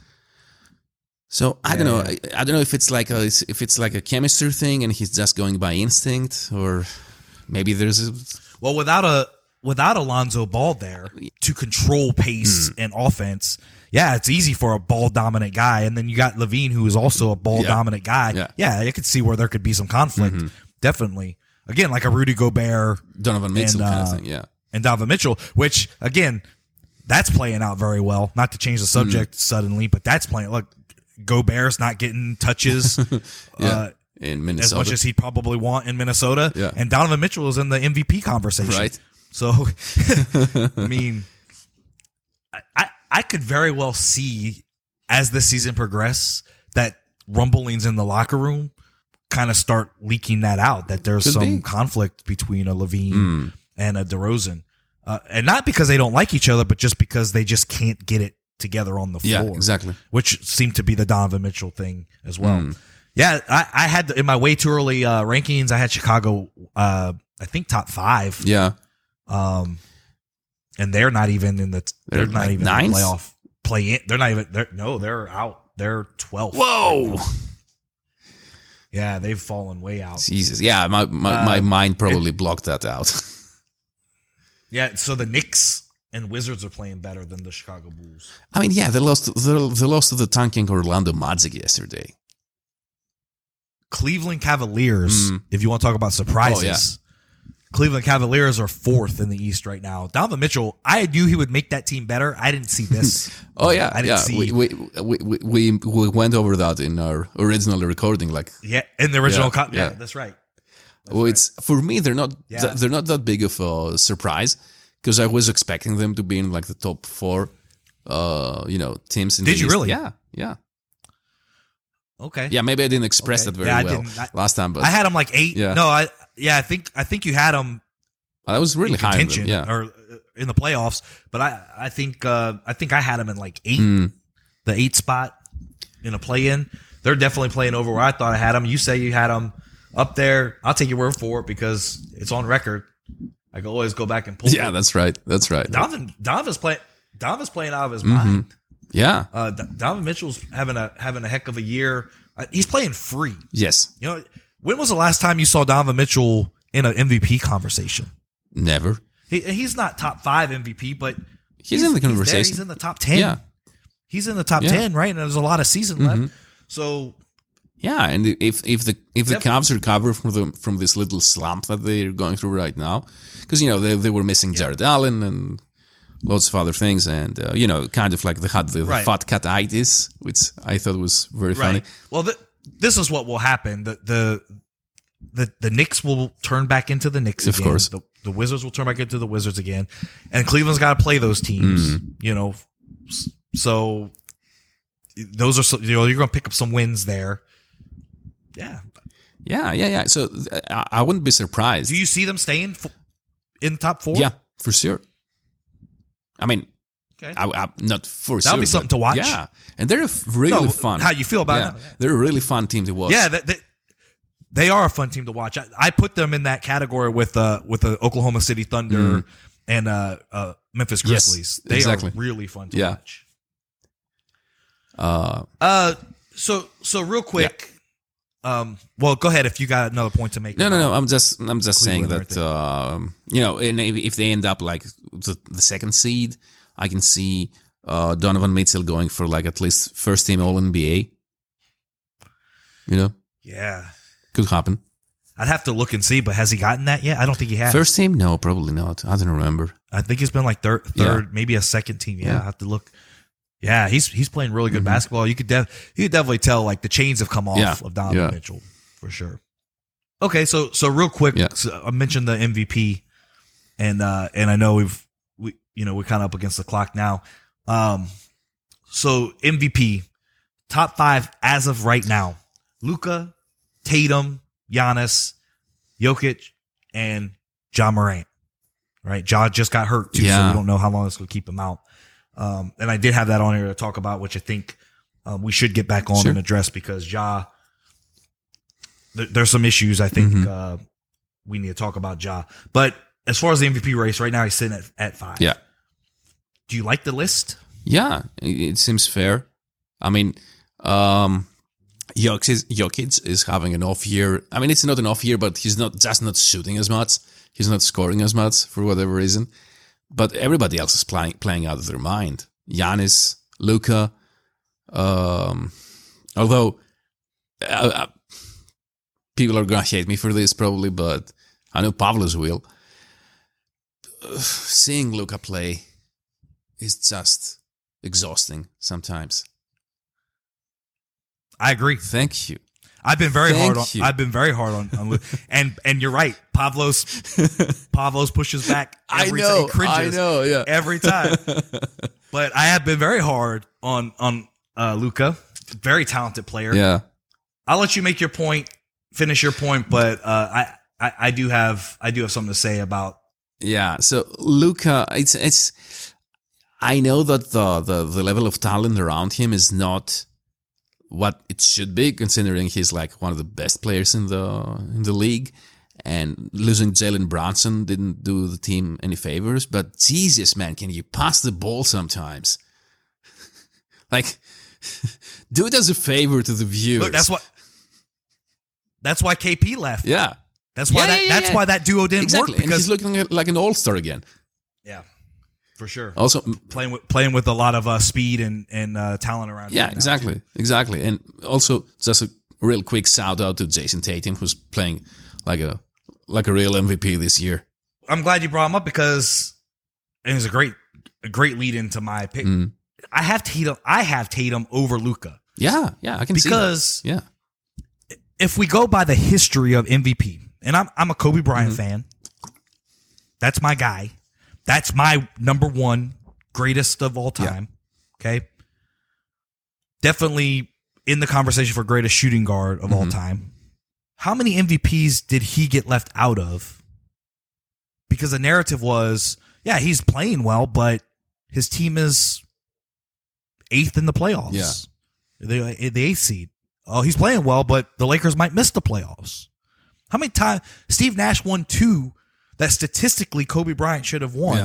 So I yeah, don't know. Yeah. I, I don't know if it's like a if it's like a chemistry thing and he's just going by instinct, or maybe there's a well without a without Alonzo Ball there to control pace mm. and offense. Yeah, it's easy for a ball dominant guy, and then you got LaVine, who is also a ball yeah. dominant guy. Yeah. yeah, I could see where there could be some conflict. Mm-hmm. Definitely. Again, like a Rudy Gobert, Donovan Mitchell and, uh, kind of thing, yeah. And Donovan Mitchell, which, again, that's playing out very well. Not to change the subject mm. suddenly, but that's playing. Look, Gobert's not getting touches yeah. uh, in Minnesota as much as he'd probably want in Minnesota. Yeah. And Donovan Mitchell is in the M V P conversation. Right. So, I mean, I, I could very well see, as the season progresses, that rumblings in the locker room kind of start leaking that out, that there's Could some be. conflict between a LaVine mm. and a DeRozan. Uh, and not because they don't like each other, but just because they just can't get it together on the floor. Yeah, exactly. Which seemed to be the Donovan Mitchell thing as well. Mm. Yeah, I, I had, in my way too early uh, rankings, I had Chicago, uh, I think top five. Yeah. Um, and they're not even in the, they're, they're not like even ninth? in the playoff play in. They're not even, they're, no, they're out. They're twelfth. Whoa. Right, yeah, they've fallen way out. Jesus. Yeah, my my, uh, my mind probably it, blocked that out. Yeah, so the Knicks and Wizards are playing better than the Chicago Bulls. I mean, yeah, they lost they, they lost to the tanking Orlando Magic yesterday. Cleveland Cavaliers, mm. if you want to talk about surprises. Oh, yeah. Cleveland Cavaliers are fourth in the East right now. Donovan Mitchell, I knew he would make that team better. I didn't see this. oh yeah, I didn't yeah. see. We, we we we we went over that in our original recording. Like yeah, in the original. Yeah, Co- yeah, yeah. that's right. That's well, right. it's for me. They're not. Yeah. Th- they're not that big of a surprise because I was expecting them to be in like the top four. Uh, you know, teams in Did the you East. really? Yeah, yeah. Okay. Yeah, maybe I didn't express okay. that very yeah, well I last time, but I had them like eight. Yeah. No, I yeah, I think I think you had them. I was really high on them, yeah. or in the playoffs, but I, I think uh, I think I had them in like eight, mm. the eight spot in a play-in. They're definitely playing over where I thought I had them. You say you had them up there. I'll take your word for it because it's on record. I can always go back and pull. Yeah, it. that's right. That's right. Donovan Donovan's playing. Donovan's playing out of his mm-hmm. mind. Yeah. Uh, Donovan Mitchell's having a having a heck of a year. Uh, he's playing free. Yes. You know, when was the last time you saw Donovan Mitchell in an M V P conversation? Never. He, he's not top five M V P, but he's, he's in the conversation. He's, he's in the top ten. Yeah. He's in the top yeah. ten, right? And there's a lot of season mm-hmm. left. So yeah, and if if the if the Definitely. Cavs recover from the from this little slump that they're going through right now, because you know they they were missing Jared Allen and lots of other things, and uh, you know kind of like they had the, the right. fat cat-itis, which I thought was very right. funny. Well, the, this is what will happen. The the the, the Knicks will turn back into the Knicks Of again. course. The, the Wizards will turn back into the Wizards again. And Cleveland's got to play those teams, Mm. you know. So those are, so, you know, you're going to pick up some wins there. Yeah. Yeah, yeah, yeah. So uh, I, I wouldn't be surprised. Do you see them staying f- in top four? Yeah, for sure. I mean, Okay. I, I, not for That'll sure. be something but to watch. Yeah, and they're really No, fun. how you feel about yeah. them. They're a really fun team to watch. Yeah, that, that, they are a fun team to watch. I, I put them in that category with uh with the Oklahoma City Thunder Mm. and uh, uh Memphis Yes, Grizzlies. They exactly. are really fun to Yeah. watch. Uh, Uh, so so real quick. Um, well, go ahead if you got another point to make. no, no, no. I'm just, I'm just saying Cleveland, that, um, you know, and if, if they end up like the, the second seed, I can see uh, Donovan Mitchell going for like at least first team All N B A. You know, Yeah, could happen. I'd have to look and see, but has he gotten that yet? I don't think he has. First team? No, probably not. I don't remember. I think he's been like third, third, Yeah. maybe a second team. Yeah, Yeah. I have to look. Yeah, he's he's playing really good Mhm. basketball. You could def, you could definitely tell like the chains have come off Yeah. of Donovan Yeah. Mitchell for sure. Okay, so so real quick, Yeah. so I mentioned the M V P, and uh, and I know we've we you know we're kind of up against the clock now. Um, so M V P top five as of right now: Luka, Tatum, Giannis, Jokic, and Ja Morant. Right, Ja just got hurt too, so Yeah. we don't know how long it's going to keep him out. Um, and I did have that on here to talk about, which I think um, we should get back on Sure. and address because Ja, th- there's some issues I think Mhm. uh, we need to talk about Ja. But as far as the M V P race, right now he's sitting at, at five. Yeah. Do you like the list? Yeah, it, it seems fair. I mean, um, Jokic is, Jokic is having an off year. I mean, it's not an off year, but he's not just not shooting as much. He's not scoring as much for whatever reason. But everybody else is playing playing out of their mind. Giannis, Luka. Um, although uh, uh, people are gonna hate me for this probably, but I know Pavlos will. Uh, seeing Luka play is just exhausting sometimes. I agree. Thank you. I've been very Thank hard on. you. I've been very hard on. on Lu- and and you're right. Pavlos Pavlos pushes back every I know. time. He cringes I know. Yeah. every time. But I have been very hard on on uh, Luka. Very talented player. Yeah. I'll let you make your point, finish your point, but uh, I, I I do have I do have something to say about. Yeah. So Luka, it's it's. I know that the, the the level of talent around him is not what it should be, considering he's like one of the best players in the in the league. And losing Jalen Brunson didn't do the team any favors. But Jesus, man, can you pass the ball sometimes? Like, do it as a favor to the viewers. Look, that's what. That's why K P left. Yeah. That's why Yeah, that. yeah, yeah, that's yeah. why that duo didn't Exactly. work And because he's looking like an all-star again. yeah, for sure. Also, Playing with playing with a lot of uh, speed and and uh, talent around. yeah, him now, exactly, too. exactly. And also, just a real quick shout out to Jason Tatum, who's playing like a like a real M V P this year. I'm glad you brought him up because it was a great a great lead into my pick. Mm. I have Tatum. I have Tatum over Luka Yeah, yeah, I can see that. because Yeah, if we go by the history of M V P, and I'm I'm a Kobe Bryant Mm-hmm. fan. That's my guy. That's my number one greatest of all time. Okay. Definitely in the conversation for greatest shooting guard of all Mhm. time. How many M V Ps did he get left out of? Because the narrative was, yeah, he's playing well, but his team is eighth in the playoffs. Yeah. The, the eighth seed. Oh, he's playing well, but the Lakers might miss the playoffs. How many times Steve Nash won two that statistically Kobe Bryant should have won, Yeah.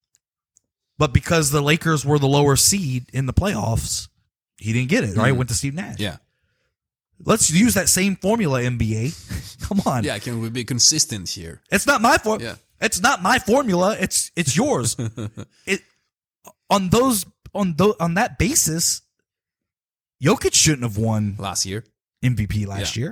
but because the Lakers were the lower seed in the playoffs, he didn't get it. Right, Mhm. went to Steve Nash. yeah, Let's use that same formula, N B A. Come on, yeah. Can we be consistent here? it's not my for. Yeah. It's not my formula. It's it's yours. it on those on those on that basis, Jokic shouldn't have won Last year, M V P last Yeah. year.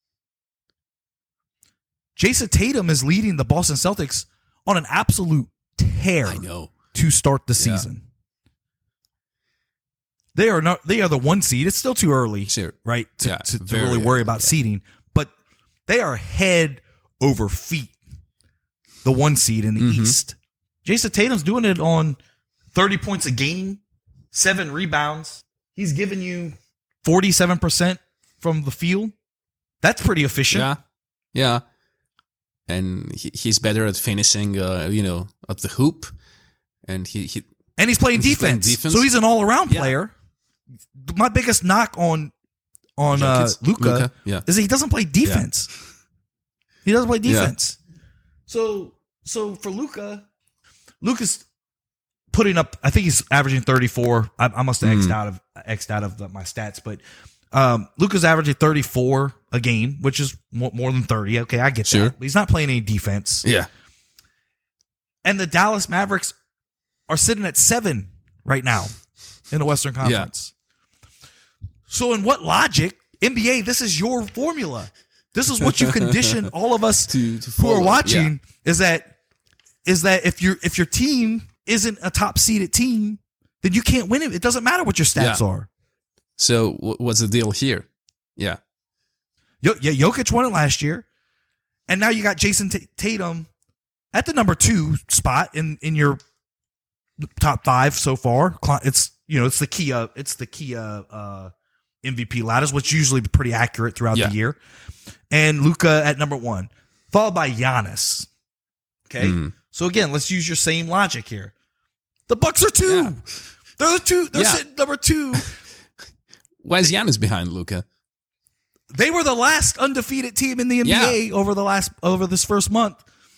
Jason Tatum is leading the Boston Celtics on an absolute tear I know. to start the Yeah. season. They are not. They are the one seed. It's still too early, Sure. right? To, Yeah, to, to very really worry early, about yeah. seeding, but they are head over feet the one seed in the Mm-hmm. East. Jason Tatum's doing it on thirty points a game, seven rebounds. He's giving you forty-seven percent from the field. That's pretty efficient. Yeah, yeah. And he, he's better at finishing, uh, you know, at the hoop. And he, he And he's playing, He's playing defense. defense. So he's an all-around Yeah. player. My biggest knock on on uh, Jokic, Luka Luka, yeah. is that he doesn't play defense. He doesn't play Yeah. defense. So so for Luka, Luka's putting up. I think he's averaging thirty-four. I, I must have Mm. xed out of xed out of the, my stats, but um, Luka's averaging thirty-four a game, which is more, more than thirty. Okay, I get Sure. that. But he's not playing any defense. yeah. And the Dallas Mavericks are sitting at seven right now in the Western Conference. So in what logic, N B A, this is your formula. This is what you condition all of us To- to who are follow, watching is that is that if your if your team isn't a top seeded team, then you can't win it. It doesn't matter what your stats Yeah. are. So wh- what's the deal here? Yeah. Yo- yeah, Jokic won it last year, and now you got Jason T- Tatum at the number two spot in, in your top five so far. Cl- It's you know it's the Kia it's the Kia uh, M V P ladders, which is usually pretty accurate throughout Yeah. the year, and Luka at number one, followed by Giannis. Okay, Mm. so again, let's use your same logic here. The Bucks are two. Yeah. They're the two. They're Yeah. sitting number two. Why is Giannis behind Luka? They were the last undefeated team in the N B A Yeah. over the last over this first month.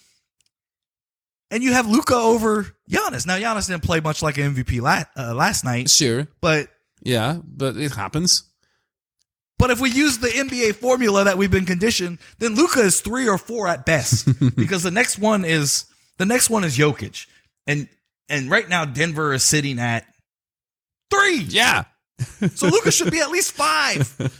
And you have Luka over Giannis. Now Giannis didn't play much like an M V P la- uh, last night, Sure. but Yeah, but it happens. but if we use the N B A formula that we've been conditioned, then Luka is three or four at best because the next one is the next one is Jokic, and and right now Denver is sitting at three. Yeah. So Luka should be at least five.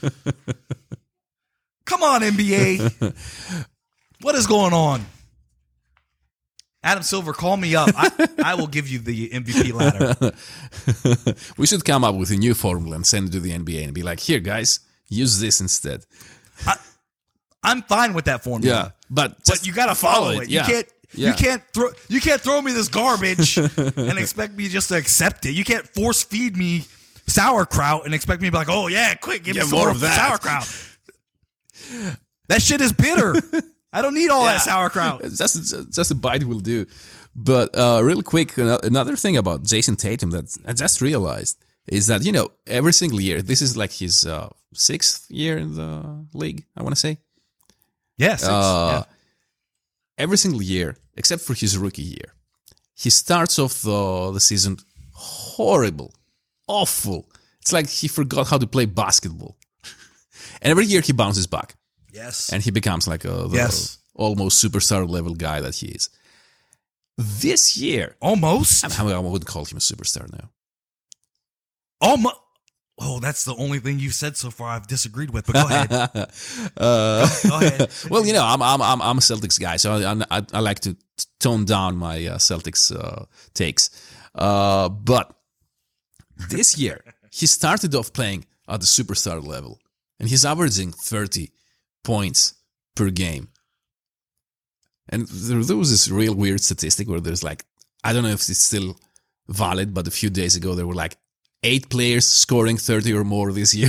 Come on, N B A. What is going on? Adam Silver, call me up. I, I will give you the M V P ladder. We should come up with a new formula and send it to the N B A and be like, here, guys, use this instead. I'm fine with that formula. Yeah. But, But just you got to follow it. Yeah. You can't Yeah. you can't throw you can't throw me this garbage and expect me just to accept it. You can't force feed me sauerkraut and expect me to be like, "Oh yeah, quick, give Yeah, me some more more of that." sauerkraut." That shit is bitter. I don't need all that sauerkraut. Just, just a bite will do. But uh, real quick, ano- another thing about Jason Tatum that I just realized is that, you know, every single year, this is like his uh, sixth year in the league, I want to say. Yes. Uh, Every single year, except for his rookie year, he starts off the, the season horrible, awful. It's like he forgot how to play basketball. And every year he bounces back. Yes. And he becomes like a the Yes. almost superstar level guy that he is. This year, Almost. I, mean, I would call him a superstar now. Almost. Oh, that's the only thing you've said so far I've disagreed with. But go ahead. uh, Go ahead. well, you know, I'm I'm I'm I'm a Celtics guy, so I I, I like to tone down my uh, Celtics uh, takes. Uh, but this year, he started off playing at the superstar level, and he's averaging thirty points per game. And there, there was this real weird statistic where there's like, I don't know if it's still valid, but a few days ago there were like eight players scoring thirty or more this year.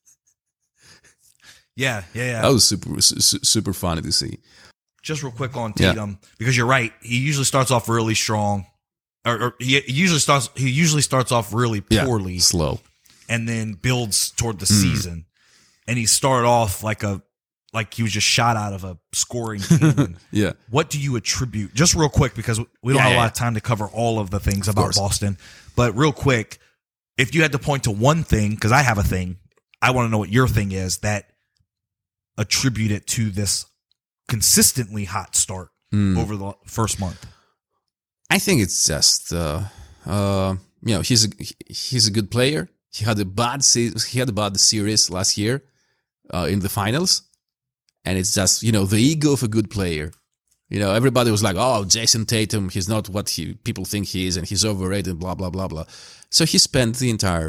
Yeah, yeah, yeah. That was super su- super funny to see. Just real quick on Yeah. Tatum, because you're right. He usually starts off really strong, or, or he, he usually starts. He usually starts off really Yeah, poorly, slow. and then builds toward the Mm. season. And he started off like a like he was just shot out of a scoring team. Yeah. What do you attribute? Just real quick, because we don't Yeah, have a yeah. lot of time to cover all of the things about course. Boston. But real quick, if you had to point to one thing, because I have a thing, I want to know what your thing is that attribute it to this consistently hot start Mm. over the first month. I think it's just uh, uh, you know he's a he's a good player. He had a bad se- he had a bad series last year uh, in the finals, and it's just you know the ego of a good player. You know, everybody was like, "Oh, Jason Tatum, he's not what he people think he is, and he's overrated." Blah blah blah blah. So he spent the entire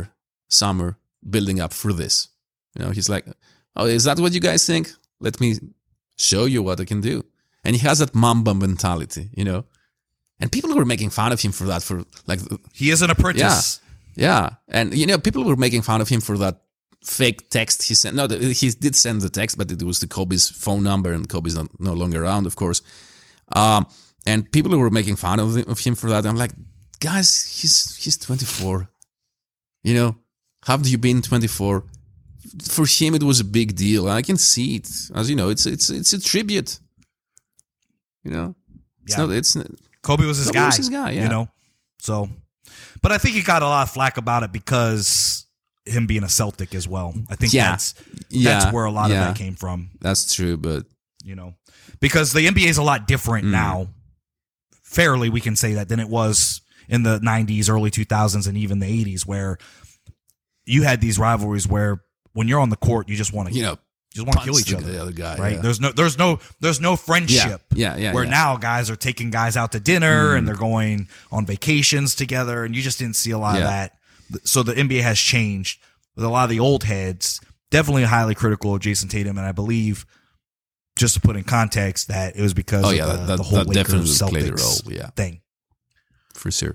summer building up for this. You know, he's like, oh, is that what you guys think? Let me show you what I can do. And he has that Mamba mentality, you know. And people were making fun of him for that, for like... He is an apprentice. Yeah, yeah. And, you know, people were making fun of him for that fake text he sent. No, he did send the text, but it was the Kobe's phone number, and Kobe's not, no longer around, of course. Um, and people were making fun of him, of him for that. I'm like, guys, he's he's twenty-four. You know, have you been twenty-four? For him, it was a big deal. I can see it. As you know, it's it's it's a tribute. You know, it's Yeah. not. It's not, Kobe was his Kobe guy. was his guy, yeah. You know, so. But I think he got a lot of flack about it because him being a Celtic as well. I think Yeah. that's yeah, that's where a lot yeah, of that came from. That's true, but You know, because the N B A is a lot different Mm. now. Fairly, we can say that than it was in the nineties, early two thousands, and even the eighties, where you had these rivalries where when you're on the court, you just want to you know, you just want to kill punch each the, other. the other guy, Right? yeah. There's no, there's no, there's no friendship. Yeah, yeah, Where yeah. now guys are taking guys out to dinner Mm. and they're going on vacations together, and you just didn't see a lot of Yeah. that. So the N B A has changed. With a lot of the old heads, definitely highly critical of Jason Tatum, and I believe, just to put in context, that it was because Oh, of yeah, the, that- that- the whole that Lakers definitely played a Celtics role, yeah. thing. For sure.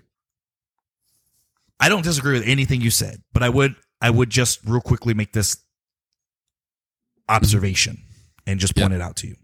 I don't disagree with anything you said, but I would I would just real quickly make this observation and just point Yeah. it out to you.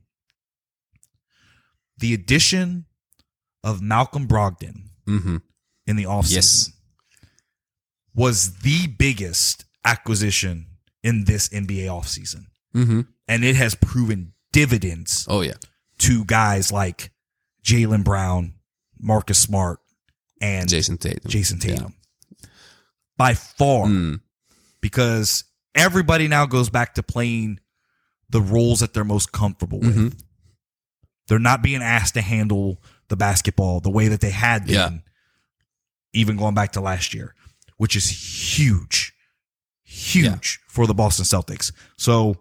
The addition of Malcolm Brogdon Mm-hmm. in the offseason Yes. was the biggest acquisition in this N B A offseason. Mm-hmm. And it has proven dividends Oh yeah. to guys like Jaylen Brown, Marcus Smart, and Jason Tatum. Jason Tatum. By far. Mm. Because everybody now goes back to playing the roles that they're most comfortable with. Mhm. They're not being asked to handle the basketball the way that they had been, Yeah. even going back to last year, which is huge, huge for the Boston Celtics. So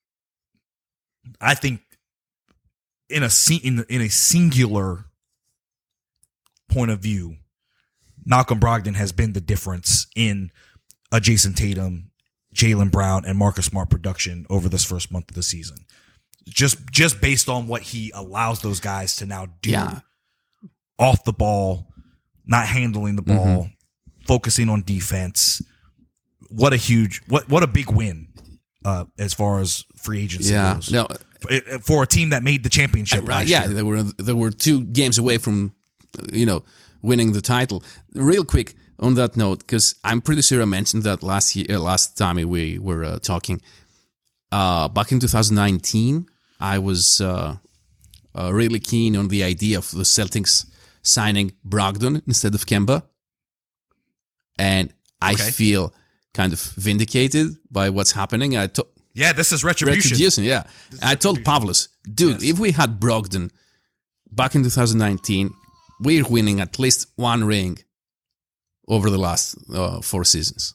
I think in a in, in a singular point of view, Malcolm Brogdon has been the difference in a Jason Tatum, Jaylen Brown, and Marcus Smart production over this first month of the season. Just just based on what he allows those guys to now do Yeah. off the ball, not handling the ball, Mm-hmm. focusing on defense. What a huge, what what a big win uh, as far as free agency Yeah. goes. No. For- For a team that made the championship Right. last Yeah. year. They were they were two games away from, you know, winning the title. Real quick on that note, because I'm pretty sure I mentioned that last year, uh, last time we were uh, talking. Uh, back in two thousand nineteen, I was uh, uh, really keen on the idea of the Celtics signing Brogdon instead of Kemba, and I Okay. feel kind of vindicated by what's happening. I to- Yeah, this is retribution. Retribution, yeah. I told Pavlos, dude, Yes. if we had Brogdon back in two thousand nineteen, we're winning at least one ring over the last uh, four seasons.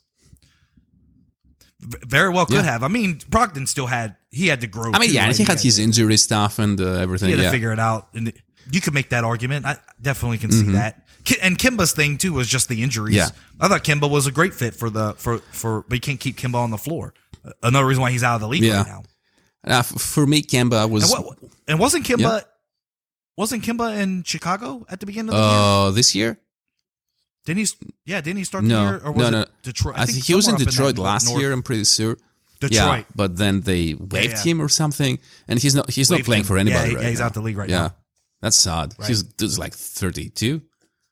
V- Very well could Yeah. have. I mean, Brogdon still had, he had to grow. I mean, too, yeah, and right? he had to- his injury stuff and uh, everything. He had to Yeah, figure it out. And you could make that argument. I definitely can see that. Ki- And Kimba's thing too was just the injuries. Mm-hmm. Yeah. I thought Kimba was a great fit for the for for, but you can't keep Kimba on the floor. Another reason why he's out of the league Yeah. right now. Uh, f- for me, Kemba was And, what, and wasn't Kimba Yeah. wasn't Kimba in Chicago at the beginning of the year? uh, this year. Didn't he? Yeah, didn't he start No, the year? Or was no, it no. Detroit. I, think he was in somewhere up Detroit that last north- year. I'm pretty sure. Detroit. Yeah, but then they waived yeah. him or something, and he's not. He's not Waived playing him. for anybody Yeah, he- right yeah, he's now. out the league right yeah. now. That's sad. Right. He's dude's like thirty-two.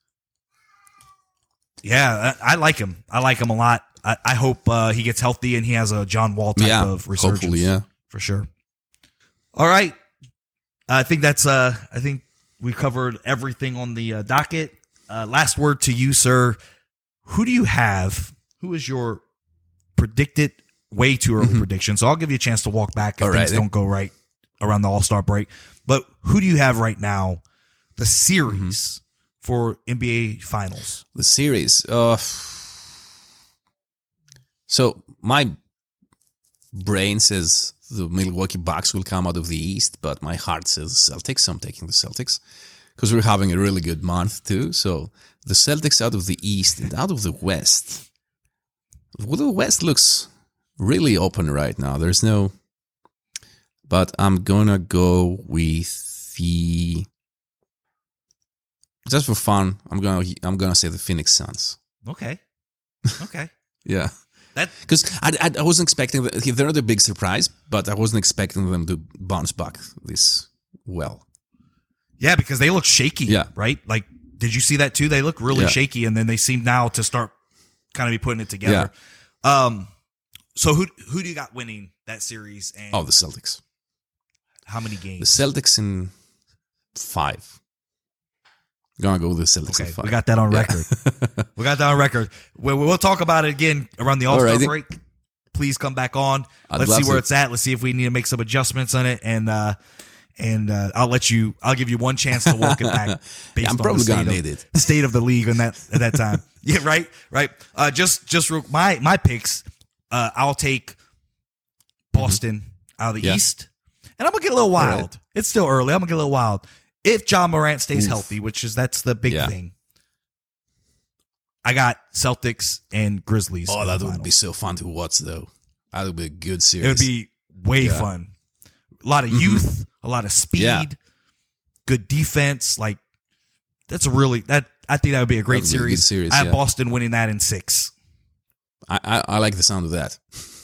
Yeah, I, I like him. I like him a lot. I, I hope uh, he gets healthy and he has a John Wall type Yeah, of resurgence. hopefully, yeah. For sure. All right. I think that's, uh, I think we covered everything on the uh, docket. Uh, last word to you, sir. Who do you have? Who is your predicted, way too early prediction? So I'll give you a chance to walk back if All things right. don't go right around the All-Star break. But who do you have right now, the series for N B A Finals? The series. Uh, so my brain says the Milwaukee Bucks will come out of the East, but my heart says Celtics. So I'm taking the Celtics because we're having a really good month too. So the Celtics out of the East and out of the West. Well, the West looks really open right now. There's no, but I'm gonna go with the. Just for fun, I'm gonna I'm gonna say the Phoenix Suns. Okay. Okay. Yeah. That Because I, I, I wasn't expecting that. They're not a big surprise, but I wasn't expecting them to bounce back this well. Yeah, because they look shaky. Yeah. Right? Like, did you see that too? They look really Yeah. shaky, and then they seem now to start kind of be putting it together. Um, so who who do you got winning that series? And Oh, the Celtics. how many The games? Celtics in five. Gonna go with the Celtics Okay, in five. we got that on Yeah. record. We got that on record. We'll, we'll talk about it again around the All-Star Alrighty. break. Please come back on. I'd Let's love see where to. it's at. Let's see if we need to make some adjustments on it, and uh, and uh, I'll let you. I'll give you one chance to walk it back. Based Yeah, I'm on probably the gonna state need of, it. state of the league in that at that time. Yeah, right, right. Uh, just just real, my my picks. Uh, I'll take Boston out of the Mm-hmm. Yeah. East, and I'm gonna get a little wild. right. It's still early. I'm gonna get a little wild. If John Morant stays Oof. healthy, which is that's the big Yeah. thing. I got Celtics and Grizzlies. Oh, in the that would final. be so fun to watch, though. That would be a good series. It would be way Yeah. fun. A lot of youth, a lot of speed, Yeah. good defense. Like that's a really that I think that would be a great That would be a good series. series, I have yeah. Boston winning that in six. I, I, I like the sound of that.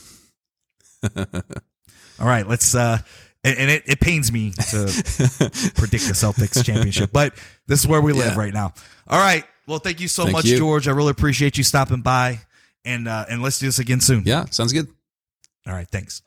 All right, let's. uh And, and it, it pains me to predict the Celtics championship, but this is where we live Yeah. right now. All right. Well, thank you so Thank much, you. George. I really appreciate you stopping by, and uh, and let's do this again soon. Yeah, sounds good. All right. Thanks.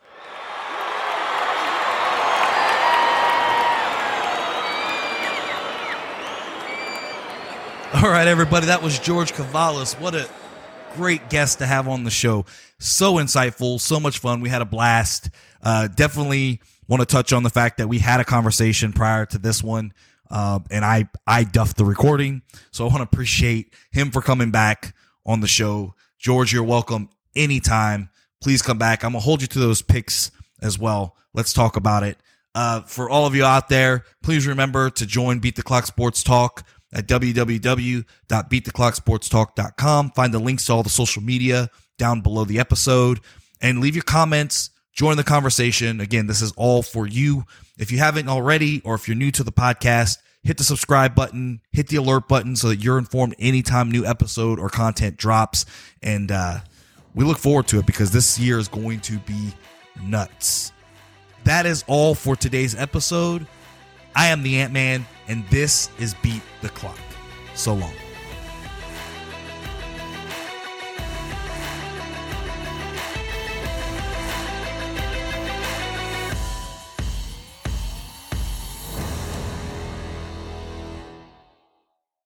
All right, everybody. That was George Cavalos. What a great guest to have on the show. So insightful, so much fun. We had a blast. Uh, definitely want to touch on the fact that we had a conversation prior to this one, uh, and I I duffed the recording. So I want to appreciate him for coming back on the show. George, you're welcome anytime. Please come back. I'm gonna hold you to those picks as well. Let's talk about it. Uh, for all of you out there, please remember to join Beat the Clock Sports Talk at w w w dot beat the clock sports talk dot com. Find the links to all the social media down below the episode and leave your comments. Join the conversation. Again, this is all for you. If you haven't already, or if you're new to the podcast, hit the subscribe button, hit the alert button so that you're informed anytime new episode or content drops. And uh, we look forward to it because this year is going to be nuts. That is all for today's episode. I am the Ant-Man, and this is Beat the Clock. So long.